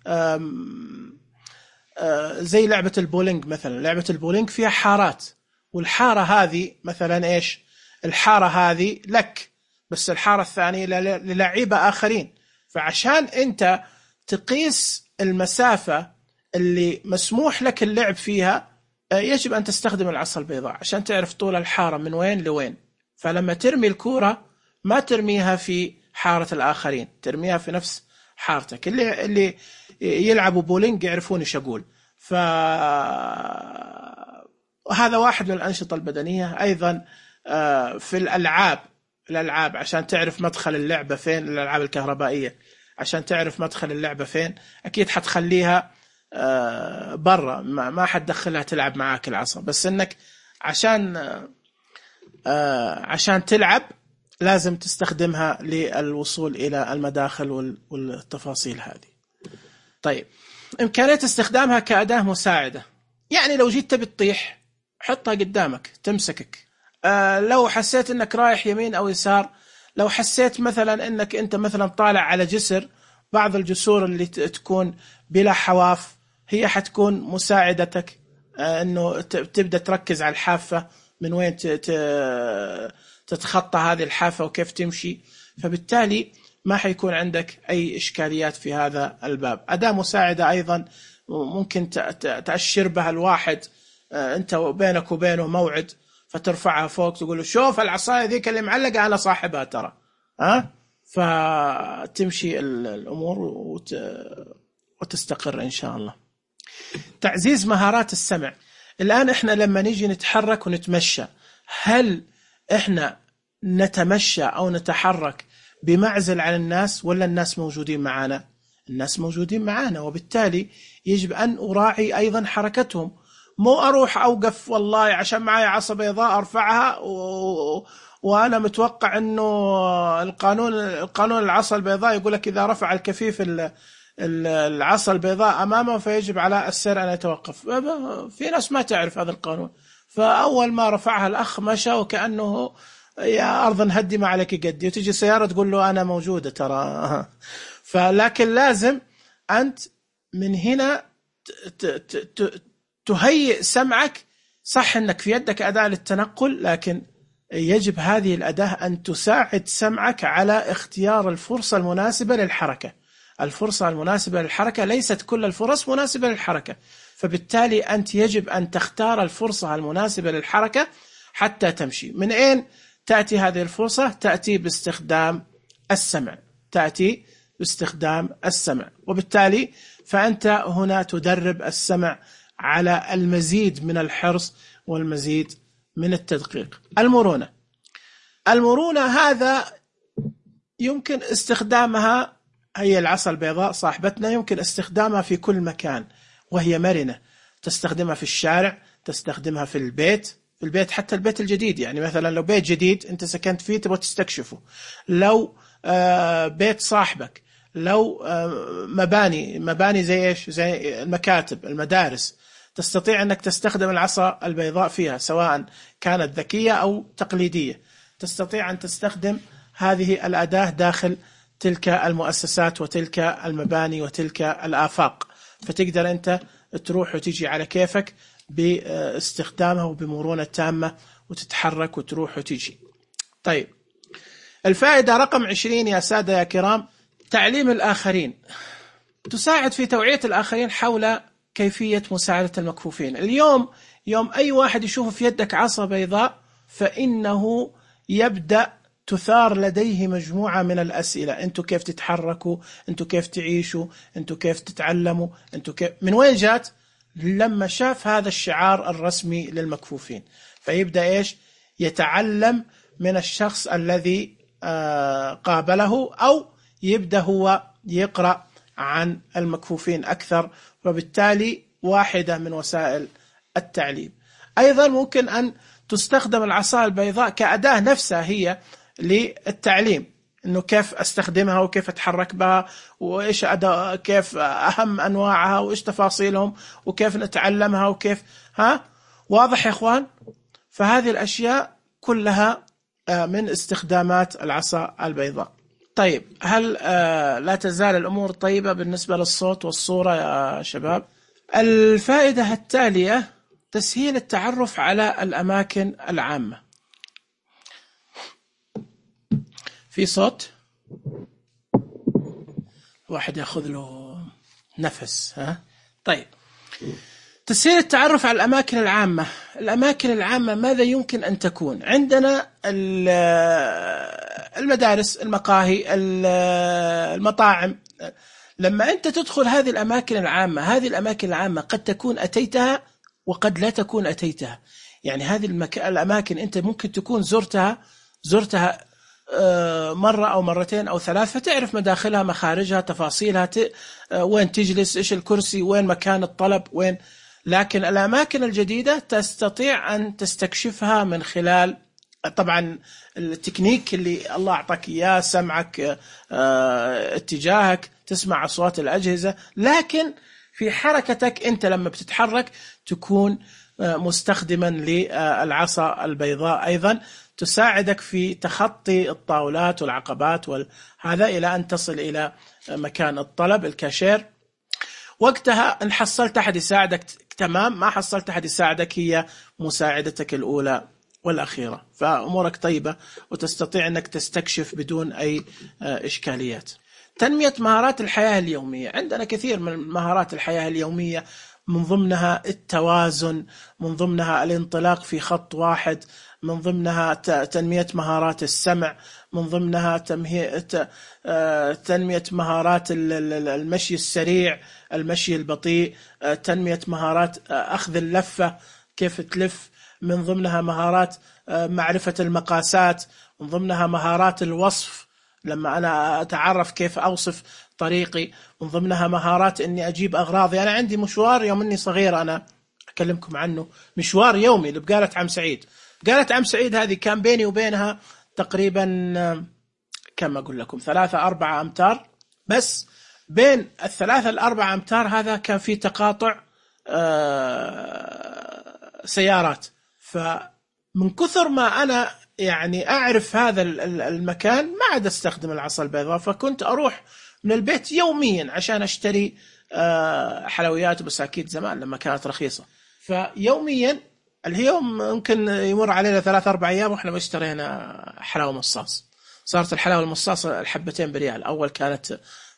زي لعبة البولينج مثلا. لعبة البولينج فيها حارات، والحارة هذه مثلا إيش؟ الحارة هذه لك، بس الحارة الثانية للاعيبة آخرين. فعشان أنت تقيس المسافة اللي مسموح لك اللعب فيها يجب أن تستخدم العصا البيضاء عشان تعرف طول الحارة من وين لوين. فلما ترمي الكورة ما ترميها في حارة الآخرين، ترميها في نفس حارتك. اللي يلعبوا بولينج يعرفون ايش اقول. وهذا واحد من الأنشطة البدنية. أيضا في الألعاب عشان تعرف مدخل اللعبة فين، الألعاب الكهربائية عشان تعرف مدخل اللعبة فين، أكيد حتخليها برا، ما حتدخلها تلعب معاك العصا، بس إنك عشان تلعب لازم تستخدمها للوصول إلى المداخل والتفاصيل هذه. طيب إمكانية استخدامها كأداة مساعدة، يعني لو جيت تبي تطيح حطها قدامك تمسكك. لو حسيت انك رايح يمين او يسار، لو حسيت مثلا انك انت مثلا طالع على جسر، بعض الجسور اللي تكون بلا حواف هي حتكون مساعدتك انه تبدأ تركز على الحافة من وين تتخطى هذه الحافة وكيف تمشي. فبالتالي ما حيكون عندك أي إشكاليات في هذا الباب. أداة مساعدة أيضا ممكن تأشر بها الواحد، أنت بينك وبينه موعد، فترفعها فوق تقول له شوف العصاية ذيك اللي معلقة أنا صاحبها ترى، فتمشي الأمور وتستقر إن شاء الله. تعزيز مهارات السمع. الآن إحنا لما نيجي نتحرك ونتمشى، هل إحنا نتمشى أو نتحرك بمعزل عن الناس ولا الناس موجودين معنا؟ الناس موجودين معنا، وبالتالي يجب أن أراعي أيضا حركتهم. مو أروح أوقف والله عشان معي عصا بيضاء أرفعها وأنا متوقع أنه القانون العصا البيضاء يقول لك إذا رفع الكفيف العصا البيضاء أمامه فيجب على السير أن يتوقف. في ناس ما تعرف هذا القانون، فأول ما رفعها الأخ مشى وكأنه يا أرض هدي ما عليك قدي، وتجي سيارة تقول له أنا موجودة ترى. فلكن لازم أنت من هنا تهيئ سمعك. صح أنك في يدك أداة للتنقل، لكن يجب هذه الأداة أن تساعد سمعك على اختيار الفرصة المناسبة للحركة. الفرصة المناسبة للحركة، ليست كل الفرص مناسبة للحركة، فبالتالي أنت يجب أن تختار الفرصة المناسبة للحركة حتى تمشي. من أين تأتي هذه الفرصة؟ تأتي باستخدام السمع، تأتي باستخدام السمع، وبالتالي فأنت هنا تدرب السمع على المزيد من الحرص والمزيد من التدقيق. المرونة هذا يمكن استخدامها، هي العصا البيضاء صاحبتنا يمكن استخدامها في كل مكان، وهي مرنة، تستخدمها في الشارع، تستخدمها في البيت حتى البيت الجديد. يعني مثلا لو بيت جديد انت سكنت فيه تبغى تستكشفه، لو بيت صاحبك، لو مباني زي ايش، زي المكاتب، المدارس، تستطيع انك تستخدم العصا البيضاء فيها، سواء كانت ذكية او تقليدية. تستطيع ان تستخدم هذه الأداة داخل تلك المؤسسات وتلك المباني وتلك الآفاق، فتقدر أنت تروح وتيجي على كيفك باستخدامها وبمرونة تامة، وتتحرك وتروح وتيجي. طيب، الفائدة رقم 20 يا سادة يا كرام، تعليم الآخرين. تساعد في توعية الآخرين حول كيفية مساعدة المكفوفين. اليوم يوم أي واحد يشوف في يدك عصا بيضاء فإنه يبدأ تثار لديه مجموعة من الأسئلة: أنتوا كيف تتحركوا؟ أنتوا كيف تعيشوا؟ أنتوا كيف تتعلموا؟ أنتوا كيف؟ من وين جات؟ لما شاف هذا الشعار الرسمي للمكفوفين، فيبدأ إيش؟ يتعلم من الشخص الذي قابله، أو يبدأ هو يقرأ عن المكفوفين أكثر، وبالتالي واحدة من وسائل التعليم. أيضا ممكن أن تستخدم العصا البيضاء كأداة نفسها هي للتعليم، إنه كيف أستخدمها وكيف أتحرك بها، وإيش كيف أهم أنواعها وإيش تفاصيلهم وكيف نتعلمها وكيف واضح يا إخوان؟ فهذه الأشياء كلها من استخدامات العصا البيضاء. طيب، هل لا تزال الأمور طيبة بالنسبة للصوت والصورة يا شباب؟ الفائدة التالية: تسهيل التعرف على الأماكن العامة. في صوت واحد يأخذ له نفس. طيب، تسهيل التعرف على الأماكن العامة. الأماكن العامة ماذا يمكن أن تكون؟ عندنا المدارس، المقاهي، المطاعم. لما أنت تدخل هذه الأماكن العامة، هذه الأماكن العامة قد تكون أتيتها وقد لا تكون أتيتها. يعني هذه الأماكن أنت ممكن تكون زرتها مرة أو مرتين أو ثلاث، فتعرف مداخلها، مخارجها، تفاصيلها، وين تجلس، إيش الكرسي، وين مكان الطلب، وين. لكن الأماكن الجديدة تستطيع أن تستكشفها من خلال طبعا التكنيك اللي الله أعطاك إياه، سمعك، اتجاهك، تسمع أصوات الأجهزة، لكن في حركتك أنت لما بتتحرك تكون مستخدما للعصا البيضاء. أيضا تساعدك في تخطي الطاولات والعقبات هذا إلى أن تصل إلى مكان الطلب، الكاشير. وقتها إن حصلت أحد يساعدك تمام، ما حصلت أحد يساعدك هي مساعدتك الأولى والأخيرة، فأمورك طيبة وتستطيع أنك تستكشف بدون أي إشكاليات. تنمية مهارات الحياة اليومية. عندنا كثير من مهارات الحياة اليومية، من ضمنها التوازن، من ضمنها الانطلاق في خط واحد، من ضمنها تنمية مهارات السمع، من ضمنها تنمية مهارات المشي السريع، المشي البطيء، تنمية مهارات أخذ اللفة، كيف تلف، من ضمنها مهارات معرفة المقاسات، من ضمنها مهارات الوصف، لما أنا أتعرف كيف أوصف طريقي، من ضمنها مهارات أني أجيب أغراضي. أنا عندي مشوار يوم أني صغير أنا أكلمكم عنه، مشوار يومي لبقالة عم سعيد. بقالة عم سعيد هذه كان بيني وبينها تقريبا كم أقول لكم 3-4 أمتار، بس بين 3-4 أمتار هذا كان في تقاطع سيارات. فمن كثر ما أنا يعني أعرف هذا المكان ما عاد أستخدم العصا البيضاء، فكنت أروح من البيت يوميا عشان أشتري حلويات وبساكيت زمان لما كانت رخيصة. فيوميا اليوم ممكن يمر علينا 3-4 أيام وإحنا ما اشترينا حلاوة مصاص. صارت الحلاوة المصاص الحبتين بريال، أول كانت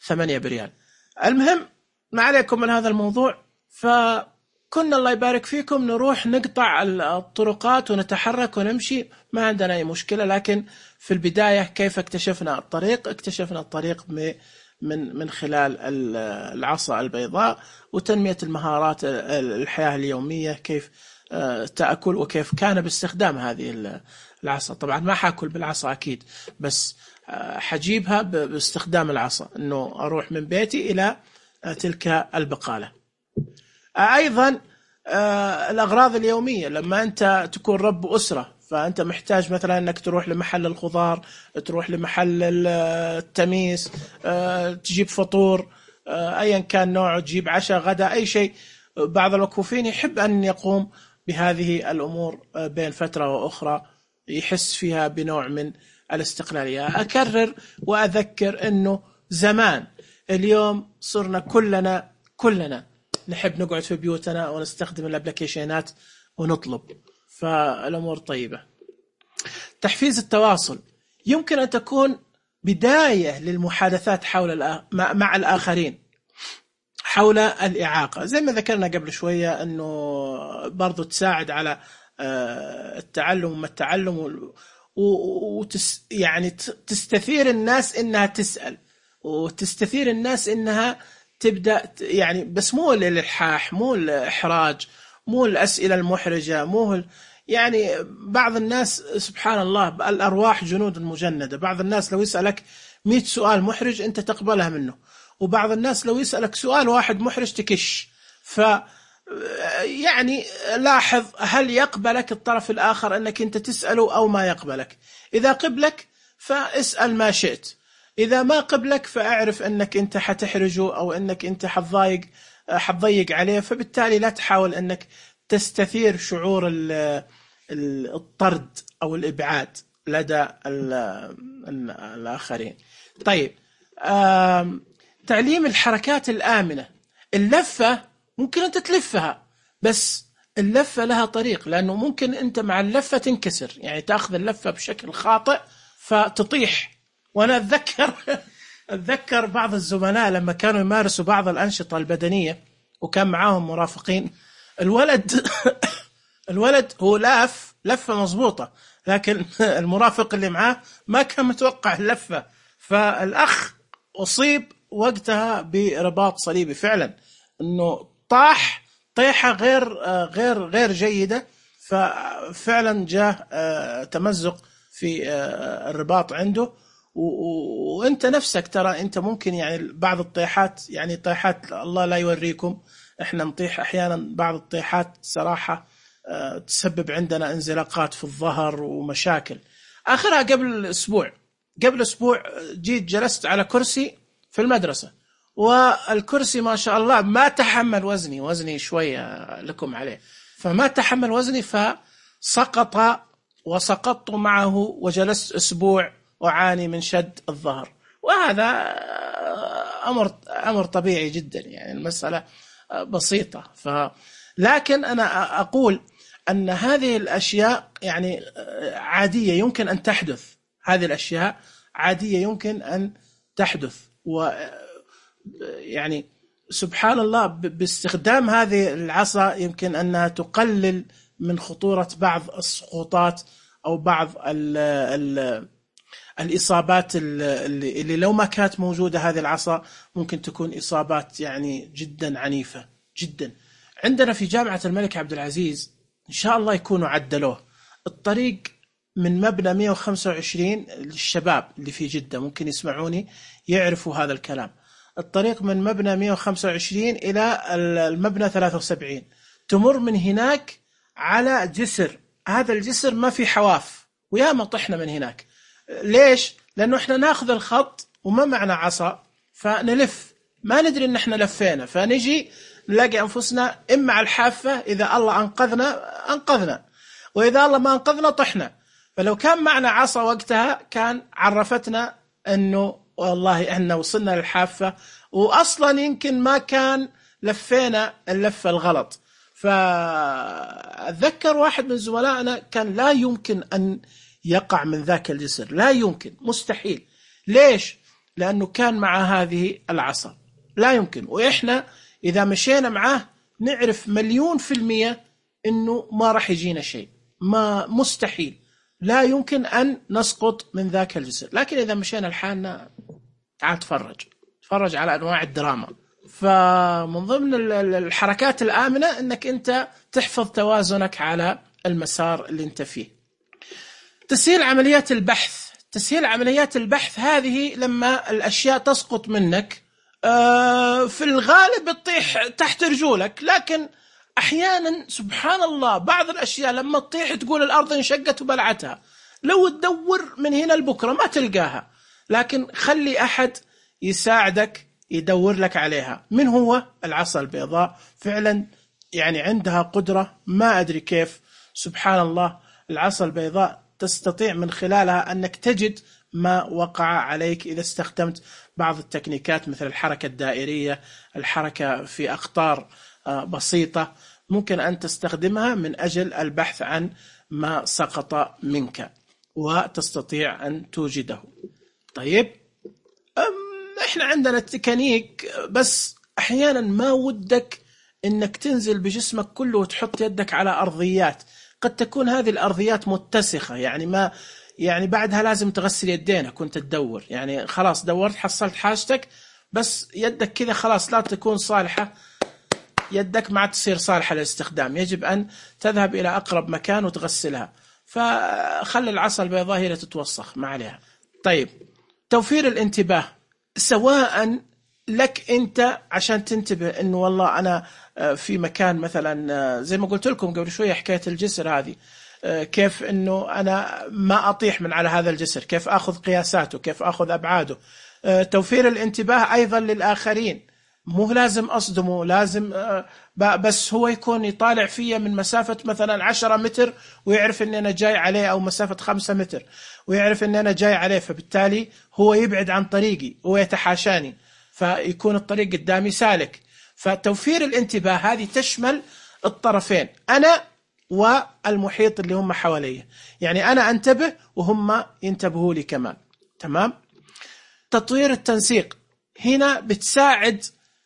8 بريال. المهم ما عليكم من هذا الموضوع. فكنا الله يبارك فيكم نروح نقطع الطرقات ونتحرك ونمشي، ما عندنا أي مشكلة. لكن في البداية كيف اكتشفنا الطريق؟ اكتشفنا الطريق من خلال العصا البيضاء وتنمية المهارات الحياة اليومية، كيف تأكل وكيف كان باستخدام هذه العصا. طبعا ما حاكل بالعصا أكيد، بس حجيبها باستخدام العصا، أنه أروح من بيتي إلى تلك البقالة. أيضا الأغراض اليومية، لما أنت تكون رب أسرة فأنت محتاج مثلا أنك تروح لمحل الخضار، تروح لمحل التميس، تجيب فطور أيا كان نوعه، تجيب عشاء غدا أي شيء. بعض الوكفوفين يحب أن يقوم بهذه الأمور بين فترة وأخرى، يحس فيها بنوع من الاستقلالية. أكرر وأذكر أنه زمان، اليوم صرنا كلنا نحب نقعد في بيوتنا ونستخدم الابليكيشنات ونطلب، فالأمور طيبة. تحفيز التواصل يمكن أن تكون بداية للمحادثات مع الآخرين حول الإعاقة، زي ما ذكرنا قبل شوية أنه برضو تساعد على التعلم والتعلم، يعني تستثير الناس إنها تسأل، وتستثير الناس إنها تبدأ، يعني بس مو الإلحاح، مو الإحراج، مو الأسئلة المحرجة، يعني بعض الناس سبحان الله الأرواح جنود مجندة. بعض الناس لو يسألك 100 سؤال محرج أنت تقبلها منه، وبعض الناس لو يسألك سؤال واحد محرج تكش. يعني لاحظ هل يقبلك الطرف الآخر أنك أنت تسأله أو ما يقبلك. إذا قبلك فاسأل ما شئت، إذا ما قبلك فأعرف أنك أنت حتحرجه أو أنك أنت حتضيق عليه، فبالتالي لا تحاول أنك تستثير شعور الطرد أو الإبعاد لدى الآخرين. طيب، تعليم الحركات الآمنة. اللفة ممكن أنت تلفها، بس اللفة لها طريق، لأنه ممكن أنت مع اللفة تنكسر، يعني تأخذ اللفة بشكل خاطئ فتطيح. وأنا أتذكر بعض الزملاء لما كانوا يمارسوا بعض الأنشطة البدنية وكان معاهم مرافقين، الولد هو لفة مضبوطة، لكن المرافق اللي معاه ما كان متوقع اللفة، فالأخ أصيب وقتها برباط صليبي فعلا، إنه طاح طيحة غير جيدة، ففعلا جاء تمزق في الرباط عنده. وانت نفسك ترى انت ممكن يعني بعض الطيحات، يعني طيحات الله لا يوريكم، احنا نطيح احيانا بعض الطيحات صراحة تسبب عندنا انزلاقات في الظهر ومشاكل. اخرها قبل اسبوع جيت جلست على كرسي في المدرسة، والكرسي ما شاء الله ما تحمل وزني شوية لكم عليه، فما تحمل وزني فسقط وسقطت معه، وجلست أسبوع أعاني من شد الظهر. وهذا أمر طبيعي جدا، يعني المسألة بسيطة. لكن أنا أقول أن هذه الأشياء يعني عادية يمكن أن تحدث، هذه الأشياء عادية يمكن أن تحدث. يعني سبحان الله باستخدام هذه العصا يمكن أنها تقلل من خطورة بعض السقوطات أو بعض الإصابات اللي لو ما كانت موجودة هذه العصا ممكن تكون إصابات يعني جدا عنيفة جدا. عندنا في جامعة الملك عبد العزيز إن شاء الله يكونوا عدلوه الطريق من مبنى 125 للشباب اللي في جدة ممكن يسمعوني يعرفوا هذا الكلام. الطريق من مبنى 125 إلى المبنى 73 تمر من هناك على جسر، هذا الجسر ما في حواف، ويا ما طحنا من هناك. ليش؟ لأنه إحنا ناخذ الخط وما معنا عصا فنلف، ما ندري إن إحنا لفينا، فنجي نلاقي أنفسنا إما على الحافة، إذا الله أنقذنا، وإذا الله ما أنقذنا طحنا. فلو كان معنا عصا وقتها كان عرفتنا أنه والله إحنا وصلنا للحافة، وأصلا يمكن ما كان لفينا اللفة الغلط. فأتذكر واحد من زملائنا كان لا يمكن أن يقع من ذاك الجسر، لا يمكن، مستحيل. ليش؟ لأنه كان مع هذه العصا، لا يمكن. وإحنا إذا مشينا معاه نعرف 100% إنه ما راح يجينا شيء، ما مستحيل، لا يمكن أن نسقط من ذاك الجسر. لكن إذا مشينا لحالنا، تعال تفرج على أنواع الدراما. فمن ضمن الحركات الآمنة أنك أنت تحفظ توازنك على المسار اللي أنت فيه. تسهيل عمليات البحث. تسهيل عمليات البحث هذه لما الأشياء تسقط منك، في الغالب تطيح تحت رجولك، لكن أحيانا سبحان الله بعض الأشياء لما تطيح تقول الأرض انشقت وبلعتها، لو تدور من هنا لبكرة ما تلقاها، لكن خلي أحد يساعدك يدور لك عليها. من هو؟ العصا البيضاء. فعلا يعني عندها قدرة ما أدري كيف، سبحان الله. العصا البيضاء تستطيع من خلالها أنك تجد ما وقع عليك إذا استخدمت بعض التكنيكات مثل الحركة الدائرية، الحركة في أقطار بسيطة، ممكن أن تستخدمها من أجل البحث عن ما سقط منك وتستطيع أن توجده. طيب، إحنا عندنا التكنيك، بس أحيانا ما ودك أنك تنزل بجسمك كله وتحط يدك على أرضيات، قد تكون هذه الأرضيات متسخة، يعني بعدها لازم تغسل يدينك وانت تدور، يعني خلاص دورت حصلت حاجتك، بس يدك كذا خلاص لا تكون صالحة، يدك ما تصير صالحة للاستخدام، يجب أن تذهب إلى أقرب مكان وتغسلها. فخلي العصا البيضاء هي اللي تتوسخ ما عليها. طيب، توفير الانتباه، سواء لك أنت عشان تنتبه إنه والله أنا في مكان مثلا، زي ما قلت لكم قبل شوية حكاية الجسر هذه، كيف إنه أنا ما أطيح من على هذا الجسر، كيف أخذ قياساته، كيف أخذ أبعاده. توفير الانتباه أيضا للآخرين، مو لازم أصدمه، لازم بس هو يكون يطالع فيا من مسافة مثلا 10 متر ويعرف أن أنا جاي عليه، أو مسافة 5 متر ويعرف أن أنا جاي عليه، فبالتالي هو يبعد عن طريقي ويتحاشاني، فيكون الطريق قدامي سالك. فتوفير الانتباه هذه تشمل الطرفين، أنا والمحيط اللي هم حواليه، يعني أنا أنتبه وهم ينتبهوا لي كمان. تمام. تطوير التنسيق، هنا بتساعد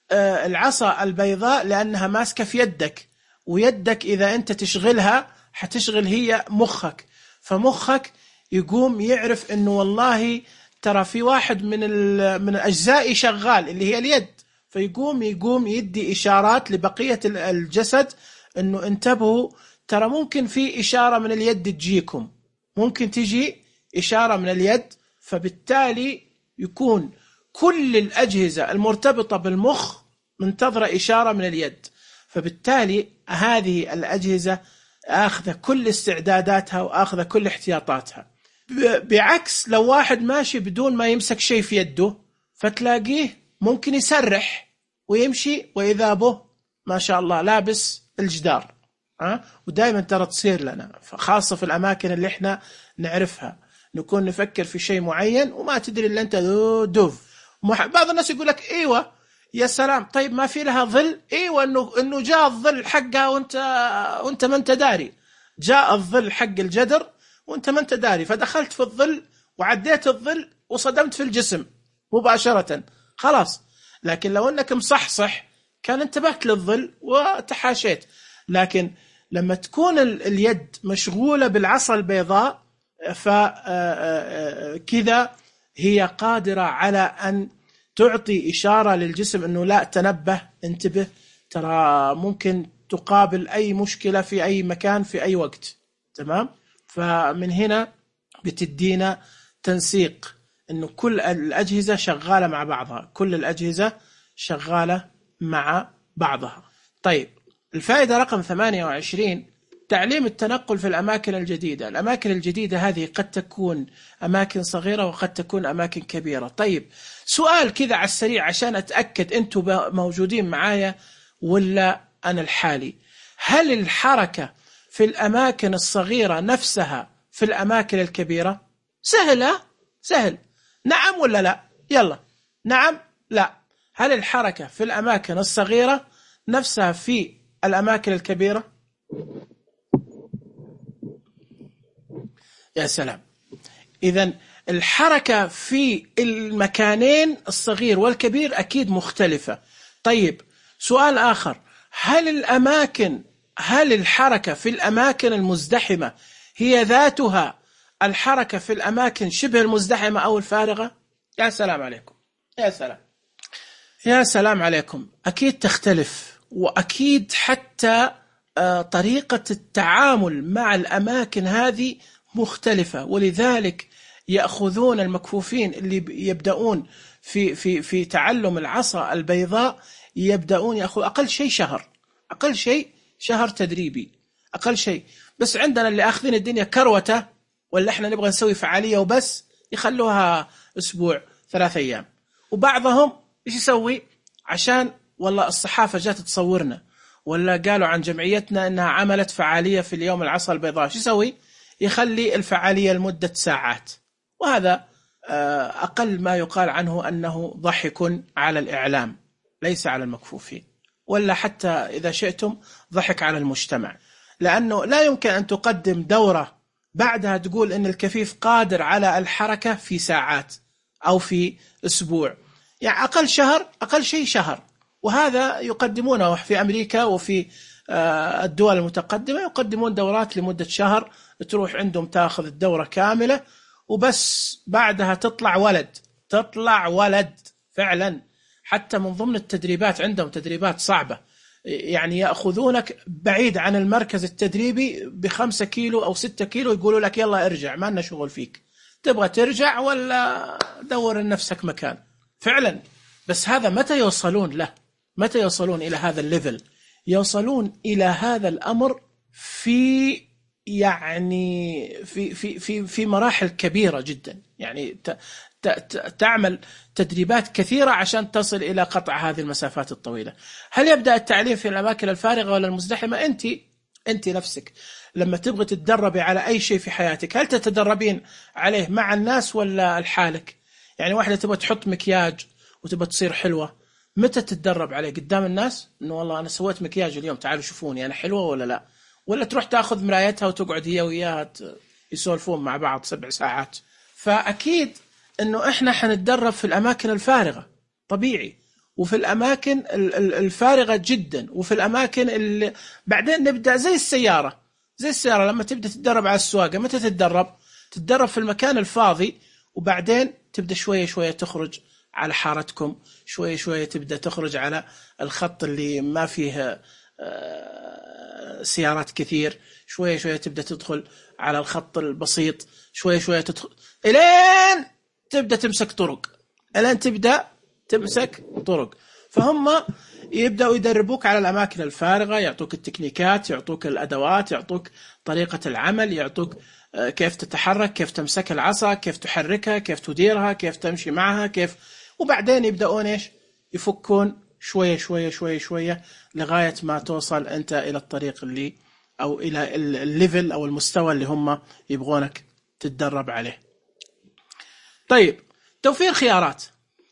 العصا البيضاء لأنها ماسكة في يدك، ويدك إذا أنت تشغلها حتشغل هي مخك، فمخك يقوم يعرف أنه والله ترى في واحد من الأجزاء شغال اللي هي اليد، فيقوم يدي إشارات لبقية الجسد أنه انتبهوا، ترى ممكن في إشارة من اليد تجيكم، ممكن تجي إشارة من اليد. فبالتالي يكون كل الأجهزة المرتبطة بالمخ منتظرة إشارة من اليد، فبالتالي هذه الأجهزة أخذ كل استعداداتها وأخذ كل احتياطاتها. بعكس لو واحد ماشي بدون ما يمسك شيء في يده، فتلاقيه ممكن يسرح ويمشي وإذا به ما شاء الله لابس الجدار. ودائما ترى تصير لنا، خاصة في الأماكن اللي احنا نعرفها، نكون نفكر في شيء معين وما تدري إلا أنت دوف. بعض الناس يقول لك ايوه يا سلام، طيب ما في لها ظل؟ ايوه، انه جاء الظل حقها وانت ما انت داري، جاء الظل حق الجدر وانت ما انت داري، فدخلت في الظل وعديت الظل وصدمت في الجسم مباشرة خلاص. لكن لو انك مصحصح كان انتبهت للظل وتحاشيت. لكن لما تكون اليد مشغولة بالعصا البيضاء، فكذا هي قادرة على أن تعطي إشارة للجسم أنه لا، تنبه، انتبه، ترى ممكن تقابل أي مشكلة في أي مكان في أي وقت. تمام. فمن هنا بتدينا تنسيق أنه كل الأجهزة شغالة مع بعضها، كل الأجهزة شغالة مع بعضها. طيب، الفائدة رقم 28: تعليم التنقل في الأماكن الجديدة. الأماكن الجديدة هذه قد تكون أماكن صغيرة وقد تكون أماكن كبيرة. طيب، سؤال كذا على السريع عشان أتأكد أنتم موجودين معايا ولا أنا الحالي: هل الحركة في الأماكن الصغيرة نفسها في الأماكن الكبيرة؟ سهل. نعم ولا لا؟ يلا، نعم لا. هل الحركة في الأماكن الصغيرة نفسها في الأماكن الكبيرة؟ يا سلام. إذن الحركة في المكانين الصغير والكبير أكيد مختلفة. طيب سؤال آخر، هل الحركة في الأماكن المزدحمة هي ذاتها الحركة في الأماكن شبه المزدحمة أو الفارغة؟ يا سلام عليكم، يا سلام، يا سلام عليكم. أكيد تختلف، وأكيد حتى طريقة التعامل مع الأماكن هذه مختلفة. ولذلك يأخذون المكفوفين اللي يبدأون في تعلم العصا البيضاء، يبدأون يأخذ أقل شيء شهر، أقل شيء شهر تدريبي، أقل شيء. بس عندنا اللي أخذين الدنيا كروته، ولا إحنا نبغى نسوي فعالية وبس، يخلوها أسبوع 3 أيام. وبعضهم إيش يسوي؟ عشان والله الصحافة جات تصورنا، ولا قالوا عن جمعيتنا أنها عملت فعالية في اليوم العصا البيضاء، شو يسوي؟ يخلي الفعالية لمدة ساعات. وهذا أقل ما يقال عنه أنه ضحك على الإعلام، ليس على المكفوفين، ولا حتى إذا شئتم ضحك على المجتمع. لأنه لا يمكن أن تقدم دورة بعدها تقول أن الكفيف قادر على الحركة في ساعات أو في أسبوع. يعني أقل شهر، أقل شيء شهر. وهذا يقدمونه في أمريكا وفي الدول المتقدمة، يقدمون دورات لمدة شهر، تروح عندهم تأخذ الدورة كاملة، وبس بعدها تطلع ولد فعلا. حتى من ضمن التدريبات عندهم تدريبات صعبة، يعني يأخذونك بعيد عن المركز التدريبي ب5 كيلو أو 6 كيلو، يقولوا لك يلا ارجع، ما لنا شغل فيك، تبغى ترجع ولا دور لنفسك مكان فعلا. بس هذا متى يوصلون له؟ متى يوصلون إلى هذا الليفل؟ يوصلون إلى هذا الأمر في يعني في مراحل كبيرة جدا. يعني تعمل تدريبات كثيرة عشان تصل إلى قطع هذه المسافات الطويلة. هل يبدأ التعليم في الأماكن الفارغة ولا المزدحمة؟ أنت نفسك لما تبغى تتدربي على أي شيء في حياتك، هل تتدربين عليه مع الناس ولا لحالك؟ يعني واحدة تبغى تحط مكياج وتبغى تصير حلوة، متى تتدرب عليه؟ قدام الناس إنه والله أنا سويت مكياج اليوم، تعالوا شوفوني أنا حلوة ولا لا؟ ولا تروح تأخذ مرايتها وتقعد هي وياها يسولفون مع بعض 7 ساعات؟ فأكيد إنه إحنا حنتدرب في الأماكن الفارغة طبيعي، وفي الأماكن الفارغة جدا، وفي الأماكن اللي بعدين نبدأ زي السيارة لما تبدأ تتدرب على السواقة، متى تتدرب في المكان الفاضي، وبعدين تبدأ شوية شوية تخرج على حارتكم، شوية شوية تبدأ تخرج على الخط اللي ما فيه سيارات كثير، شوية شوية تبدأ تدخل على الخط البسيط، شوية شوية تدخل إلين تبدأ تمسك طرق. فهم يبدأوا يدربوك على الأماكن الفارغة، يعطوك التكنيكات، يعطوك الأدوات، يعطوك طريقة العمل، يعطوك كيف تتحرك، كيف تمسك العصا، كيف تحركها، كيف تديرها، كيف تمشي معها، وبعدين يبدأون إيش؟ يفكون شوية شوية شوية شوية لغاية ما توصل أنت إلى الطريق اللي أو إلى الليفل أو المستوى اللي هم يبغونك تتدرب عليه. طيب، توفير خيارات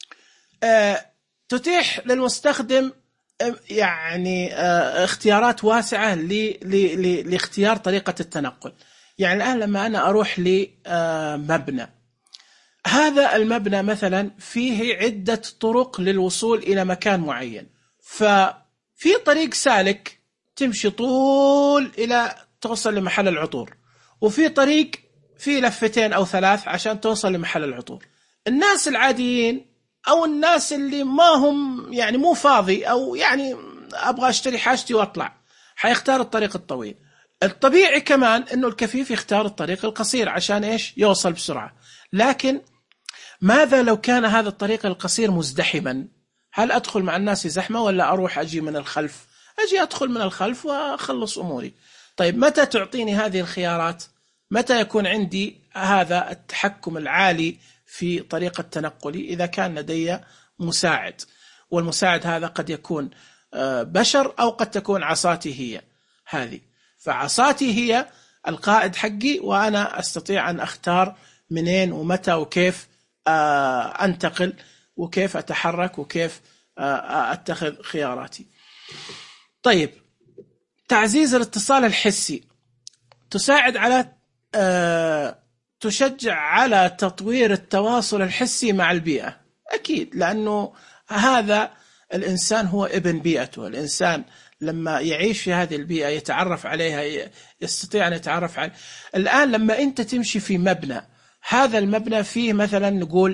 تتيح للمستخدم يعني اختيارات واسعة لاختيار طريقة التنقل. يعني الآن لما أنا أروح لمبنى، هذا المبنى مثلا فيه عدة طرق للوصول إلى مكان معين، ففي طريق سالك تمشي طول إلى توصل لمحل العطور، وفي طريق في لفتين أو 3 عشان توصل لمحل العطور. الناس العاديين أو الناس اللي ما هم يعني مو فاضي، أو يعني أبغى أشتري حاجتي وأطلع، حيختار الطريق الطويل. الطبيعي كمان إنه الكفيف يختار الطريق القصير عشان إيش؟ يوصل بسرعة. لكن ماذا لو كان هذا الطريق القصير مزدحما؟ هل أدخل مع الناس زحمة ولا أروح أجي من الخلف؟ أدخل من الخلف وأخلص أموري. طيب متى تعطيني هذه الخيارات؟ متى يكون عندي هذا التحكم العالي في طريقة تنقلي؟ إذا كان لدي مساعد، والمساعد هذا قد يكون بشر أو قد تكون عصاتي هي هذه. فعصاتي هي القائد حقي، وأنا أستطيع أن أختار منين ومتى وكيف أنتقل وكيف أتحرك وكيف أتخذ خياراتي. طيب، تعزيز الاتصال الحسي، تساعد على تشجع على تطوير التواصل الحسي مع البيئة، أكيد، لأنه هذا الإنسان هو ابن بيئته. الإنسان لما يعيش في هذه البيئة يتعرف عليها، يستطيع أن يتعرف عليها. الآن لما أنت تمشي في مبنى، هذا المبنى فيه مثلا نقول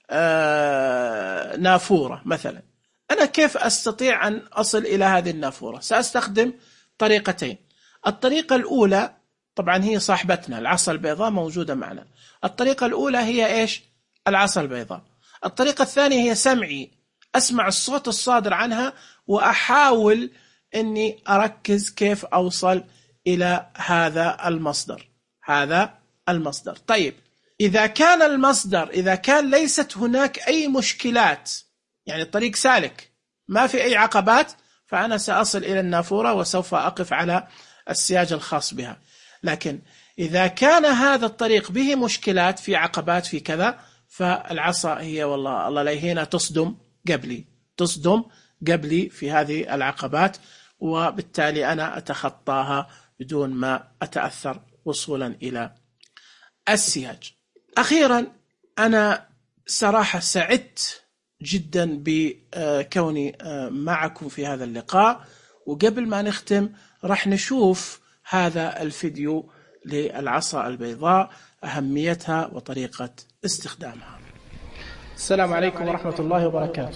نافورة مثلا، أنا كيف أستطيع أن أصل إلى هذه النافورة؟ سأستخدم طريقتين. الطريقة الأولى طبعا هي صاحبتنا العصا البيضاء موجودة معنا. الطريقة الأولى هي إيش؟ العصا البيضاء. الطريقة الثانية هي سمعي، أسمع الصوت الصادر عنها وأحاول أني أركز كيف أوصل إلى هذا المصدر. طيب، إذا كان المصدر، إذا كان ليست هناك أي مشكلات، يعني الطريق سالك ما في أي عقبات، فأنا سأصل إلى النافورة وسوف أقف على السياج الخاص بها. لكن إذا كان هذا الطريق به مشكلات، في عقبات، في كذا، فالعصا هي والله الله لا يهينا تصدم قبلي في هذه العقبات، وبالتالي أنا أتخطاها بدون ما أتأثر وصولا إلى السياج. أخيرا، أنا صراحة سعدت جدا بكوني معكم في هذا اللقاء، وقبل ما نختم راح نشوف هذا الفيديو للعصا البيضاء، أهميتها وطريقة استخدامها. السلام عليكم ورحمة الله وبركاته.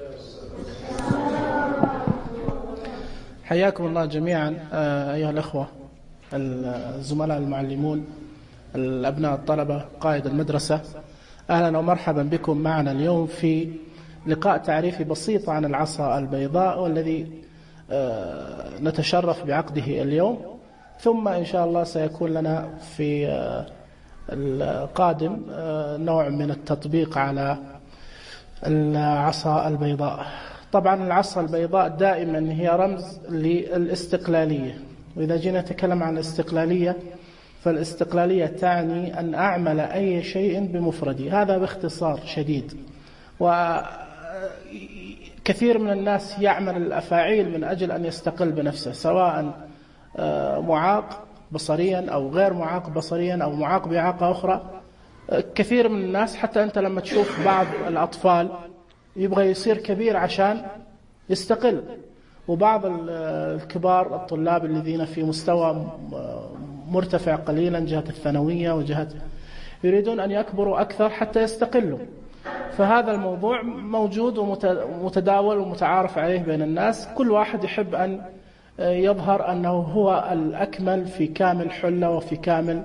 حياكم الله جميعا أيها الأخوة الزملاء المعلمون، الأبناء الطلبة، قائد المدرسة، أهلا ومرحبا بكم معنا اليوم في لقاء تعريفي بسيط عن العصا البيضاء، والذي نتشرف بعقده اليوم. ثم إن شاء الله سيكون لنا في القادم نوع من التطبيق على العصا البيضاء. طبعا العصا البيضاء دائما هي رمز للاستقلالية، وإذا جينا نتكلم عن الاستقلالية، فالاستقلالية تعني أن أعمل أي شيء بمفردي، هذا باختصار شديد. وكثير من الناس يعمل الأفاعيل من أجل أن يستقل بنفسه، سواء معاق بصريا أو غير معاق بصريا أو معاق بإعاقة أخرى. كثير من الناس، حتى أنت لما تشوف بعض الأطفال يبغى يصير كبير عشان يستقل، وبعض الكبار الطلاب الذين في مستوى مرتفع قليلا، جهة الثانوية وجهة، يريدون أن يكبروا أكثر حتى يستقلوا. فهذا الموضوع موجود ومتداول ومتعارف عليه بين الناس. كل واحد يحب أن يظهر أنه هو الأكمل في كامل حلة وفي كامل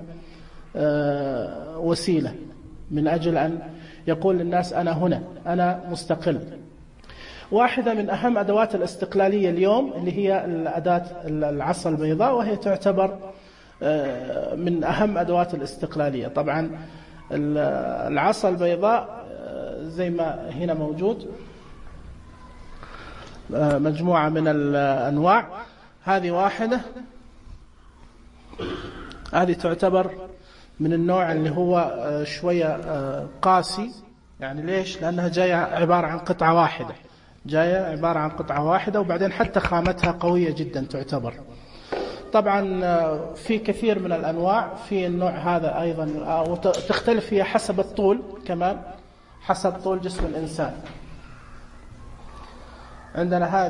وسيلة، من أجل أن يقول للناس أنا هنا، أنا مستقل. واحدة من أهم أدوات الاستقلالية اليوم اللي هي الأداة العصا البيضاء، وهي تعتبر من أهم أدوات الاستقلالية. طبعا العصا البيضاء زي ما هنا موجود مجموعة من الأنواع، هذه واحدة، هذه تعتبر من النوع اللي هو شوية قاسي. يعني ليش؟ لأنها جاية عبارة عن قطعة واحدة، وبعدين حتى خامتها قوية جدا تعتبر. طبعا في كثير من الأنواع، في النوع هذا أيضا وتختلف فيها حسب الطول، كمان حسب طول جسم الإنسان. عندنا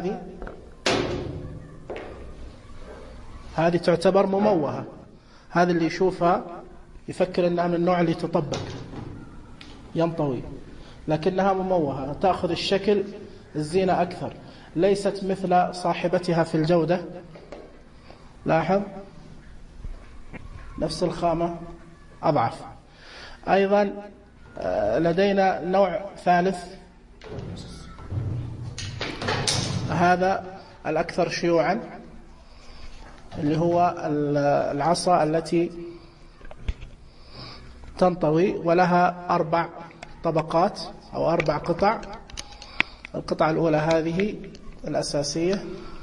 هذه تعتبر مموهة، هذا اللي يشوفها يفكر أنها من النوع اللي تطبق ينطوي، لكنها مموهة، تأخذ الشكل الزينة أكثر، ليست مثل صاحبتها في الجودة. لاحظ نفس الخامة أضعف. أيضا لدينا نوع ثالث، هذا الأكثر شيوعا، اللي هو العصا التي تنطوي ولها 4 طبقات أو 4 قطع. القطعة الأولى هذه الأساسية،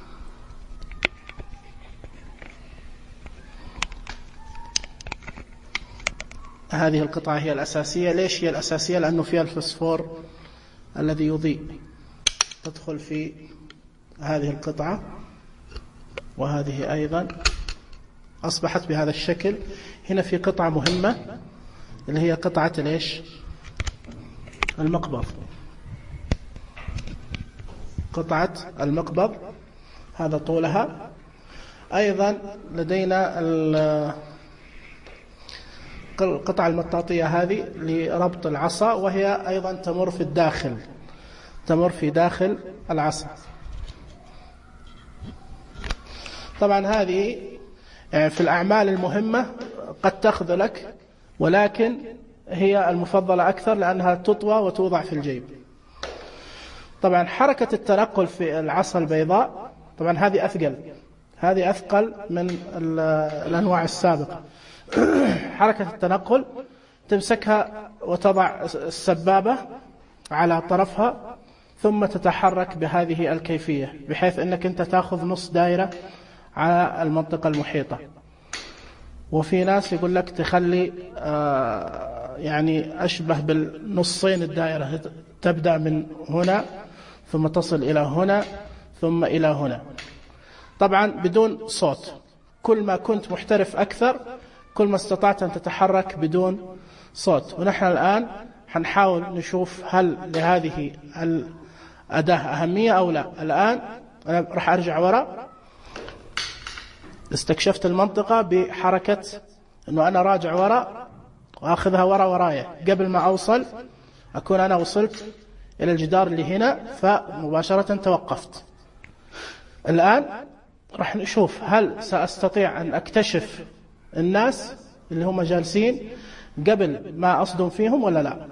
هذه القطعة هي الأساسية. ليش هي الأساسية؟ لأنه فيها الفسفور الذي يضيء، تدخل في هذه القطعة، وهذه أيضا أصبحت بهذا الشكل. هنا في قطعة مهمة اللي هي قطعة الإيش؟ المقبض. قطعة المقبض هذا طولها. أيضا لدينا القطعة المطاطية هذه لربط العصا، وهي أيضا تمر في الداخل، تمر في داخل العصا. طبعا هذه يعني في الأعمال المهمة قد تخذلك، ولكن هي المفضلة أكثر لأنها تطوى وتوضع في الجيب. طبعا حركة التنقل في العصا البيضاء طبعا هذه أثقل، هذه أثقل من الأنواع السابقة. حركة التنقل تمسكها وتضع السبابة على طرفها ثم تتحرك بهذه الكيفية، بحيث أنك أنت تأخذ نص دائرة على المنطقة المحيطة. وفي ناس يقول لك تخلي يعني أشبه بالنصين الدائرة، تبدأ من هنا ثم تصل إلى هنا ثم إلى هنا، طبعا بدون صوت. كل ما كنت محترف أكثر كل ما استطعت أن تتحرك بدون صوت. ونحن الآن حنحاول نشوف هل لهذه الأداة أهمية أو لا. الآن أنا راح أرجع وراء. استكشفت المنطقة بحركة أنه أنا راجع وراء وأخذها ورايا، قبل ما أوصل أكون أنا وصلت إلى الجدار اللي هنا فمباشرة توقفت. الآن راح نشوف هل سأستطيع أن أكتشف الناس اللي هم جالسين قبل ما أصدم فيهم ولا لا.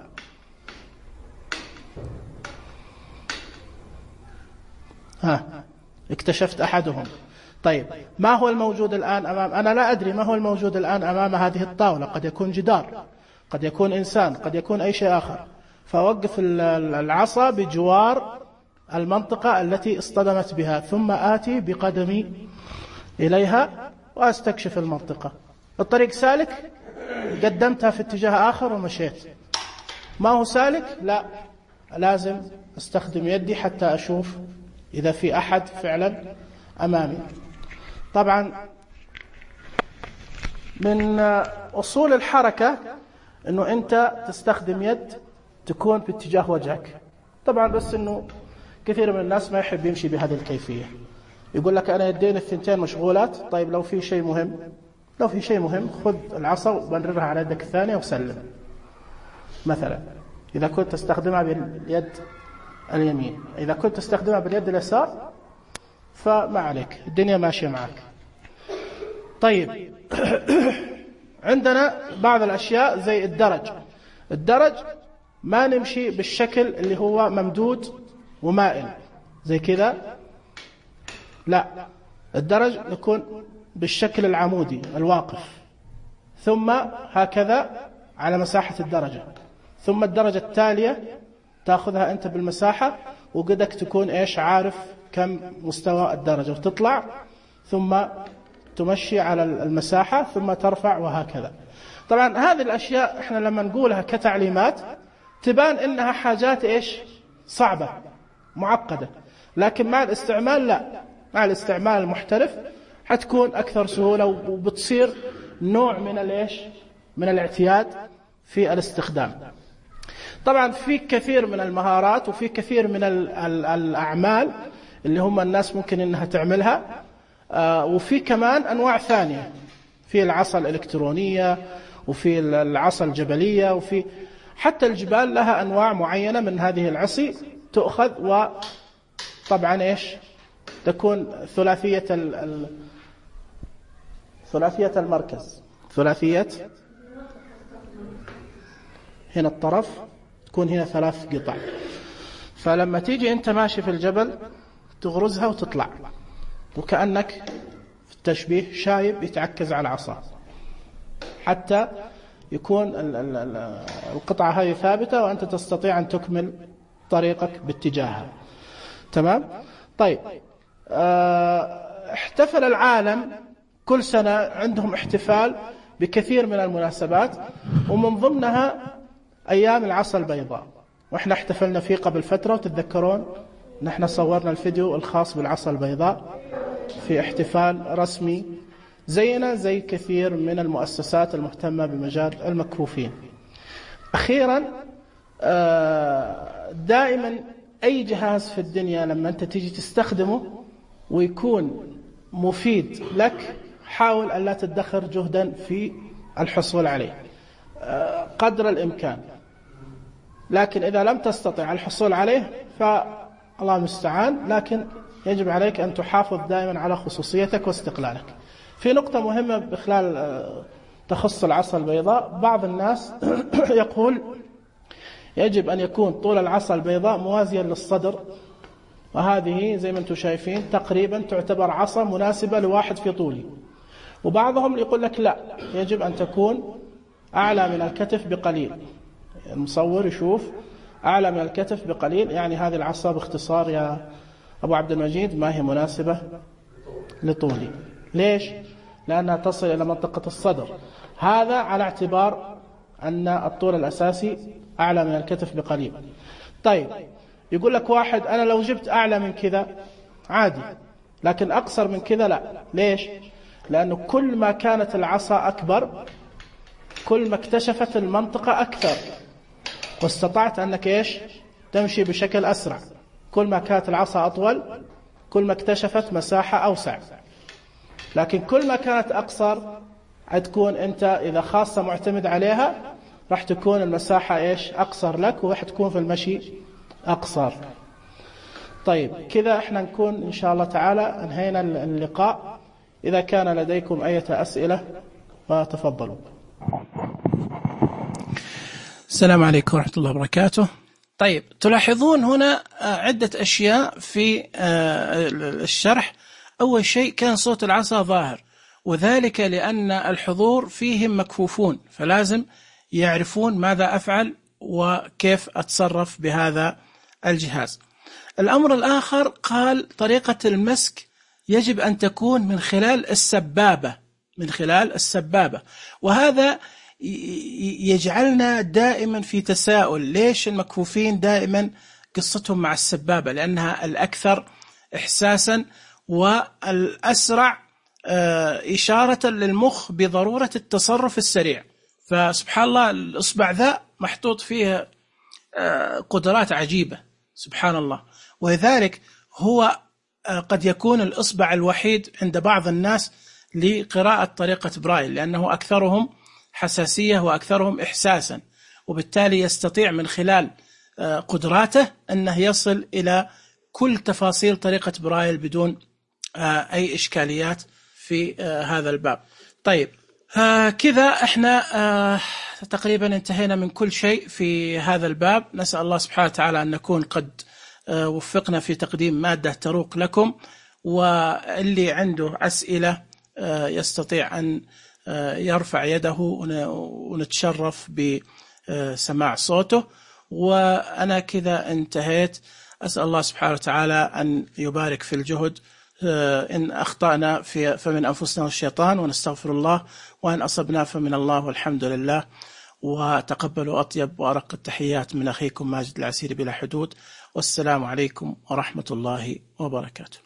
اكتشفت أحدهم. طيب ما هو الموجود الآن أمام؟ أنا لا أدري ما هو الموجود الآن أمام هذه الطاولة. قد يكون جدار، قد يكون إنسان، قد يكون أي شيء آخر. فأوقف العصا بجوار المنطقة التي اصطدمت بها، ثم آتي بقدمي إليها وأستكشف المنطقة. الطريق سالك، قدمتها في اتجاه آخر ومشيت. ما هو سالك، لا، لازم أستخدم يدي حتى أشوف إذا في أحد فعلا أمامي. طبعا من أصول الحركة أنه أنت تستخدم يد تكون باتجاه وجهك. طبعا بس أنه كثير من الناس ما يحب يمشي بهذه الكيفية، يقول لك أنا يدين الثنتين مشغولات. طيب لو في شيء مهم خذ العصا وبنررها على يدك الثانية وسلم. مثلا إذا كنت تستخدمها باليد اليمين، إذا كنت تستخدمها باليد اليسار فما عليك، الدنيا ماشية معك. طيب عندنا بعض الأشياء زي الدرج ما نمشي بالشكل اللي هو ممدود ومائل زي كذا، لا، الدرج نكون بالشكل العمودي الواقف، ثم هكذا على مساحة الدرجة، ثم الدرجة التالية تأخذها أنت بالمساحة، وقدك تكون إيش عارف كم مستوى الدرجة، وتطلع ثم تمشي على المساحة ثم ترفع وهكذا. طبعا هذه الأشياء إحنا لما نقولها كتعليمات تبان إنها حاجات إيش صعبة معقدة، لكن مع الاستعمال لا، مع الاستعمال المحترف حتكون أكثر سهولة، وبتصير نوع من الإيش من الاعتياد في الاستخدام. طبعا في كثير من المهارات وفي كثير من الأعمال اللي هم الناس ممكن إنها تعملها، وفي كمان أنواع ثانية، في العصا الإلكترونية وفي العصا الجبلية، وفي حتى الجبال لها أنواع معينة من هذه العصي تأخذ، وطبعا إيش تكون ثلاثية المركز، ثلاثية هنا الطرف تكون هنا 3 قطع، فلما تيجي أنت ماشي في الجبل تغرزها وتطلع، وكأنك في التشبيه شايب يتعكز على العصا حتى يكون القطعة هذه ثابتة وأنت تستطيع أن تكمل طريقك باتجاهها. تمام؟ طيب احتفل العالم كل سنة، عندهم احتفال بكثير من المناسبات، ومن ضمنها أيام العصا البيضاء، وإحنا احتفلنا فيه قبل فترة، وتتذكرون نحن صورنا الفيديو الخاص بالعصا البيضاء في احتفال رسمي زينا زي كثير من المؤسسات المهتمة بمجال المكفوفين. أخيرا دائما أي جهاز في الدنيا لما أنت تيجي تستخدمه ويكون مفيد لك، حاول أن لا تدخر جهدا في الحصول عليه قدر الإمكان. لكن إذا لم تستطع الحصول عليه فالله المستعان، لكن يجب عليك أن تحافظ دائما على خصوصيتك واستقلالك. في نقطة مهمة بخلال تخص العصا البيضاء، بعض الناس يقول يجب أن يكون طول العصا البيضاء موازيا للصدر، وهذه زي ما أنتم شايفين تقريبا تعتبر عصا مناسبة لواحد في طولي. وبعضهم يقول لك لا، يجب أن تكون أعلى من الكتف بقليل. المصور يشوف أعلى من الكتف بقليل، يعني هذه العصا باختصار يا أبو عبد المجيد ما هي مناسبة لطولي. ليش؟ لأنها تصل إلى منطقة الصدر، هذا على اعتبار أن الطول الأساسي أعلى من الكتف بقليل. طيب يقول لك واحد أنا لو جبت أعلى من كذا عادي، لكن أقصر من كذا لا. ليش؟ لأنه كل ما كانت العصا أكبر كل ما اكتشفت المنطقة أكثر، واستطعت أنك إيش تمشي بشكل أسرع. كل ما كانت العصا أطول كل ما اكتشفت مساحة أوسع. لكن كل ما كانت أقصر هتكون أنت إذا خاصة معتمد عليها راح تكون المساحة إيش أقصر لك، وراح تكون في المشي أقصر. طيب كذا احنا نكون إن شاء الله تعالى انهينا اللقاء. إذا كان لديكم أي أسئلة فتفضلوا. السلام عليكم ورحمة الله وبركاته. طيب تلاحظون هنا عدة أشياء في الشرح. أول شيء كان صوت العصا ظاهر، وذلك لأن الحضور فيهم مكفوفون، فلازم يعرفون ماذا أفعل وكيف أتصرف بهذا الجهاز. الأمر الآخر قال طريقة المسك يجب أن تكون من خلال السبابة، من خلال السبابة، وهذا يجعلنا دائما في تساؤل ليش المكفوفين دائما قصتهم مع السبابة؟ لأنها الأكثر إحساسا والأسرع إشارة للمخ بضرورة التصرف السريع. فسبحان الله الإصبع ذا محطوط فيه قدرات عجيبة سبحان الله، ولذلك هو قد يكون الإصبع الوحيد عند بعض الناس لقراءة طريقة برايل، لأنه أكثرهم حساسية وأكثرهم إحساسا، وبالتالي يستطيع من خلال قدراته أنه يصل إلى كل تفاصيل طريقة برايل بدون أي إشكاليات في هذا الباب. طيب كذا احنا تقريبا انتهينا من كل شيء في هذا الباب. نسأل الله سبحانه وتعالى أن نكون قد وفقنا في تقديم مادة تروق لكم، واللي عنده أسئلة يستطيع أن يرفع يده ونتشرف بسماع صوته. وأنا كذا انتهيت. أسأل الله سبحانه وتعالى أن يبارك في الجهد. إن أخطأنا فمن أنفسنا والشيطان، ونستغفر الله، وإن أصبنا فمن الله والحمد لله. وتقبلوا أطيب وأرق التحيات من أخيكم ماجد العسيري بلا حدود، والسلام عليكم ورحمة الله وبركاته.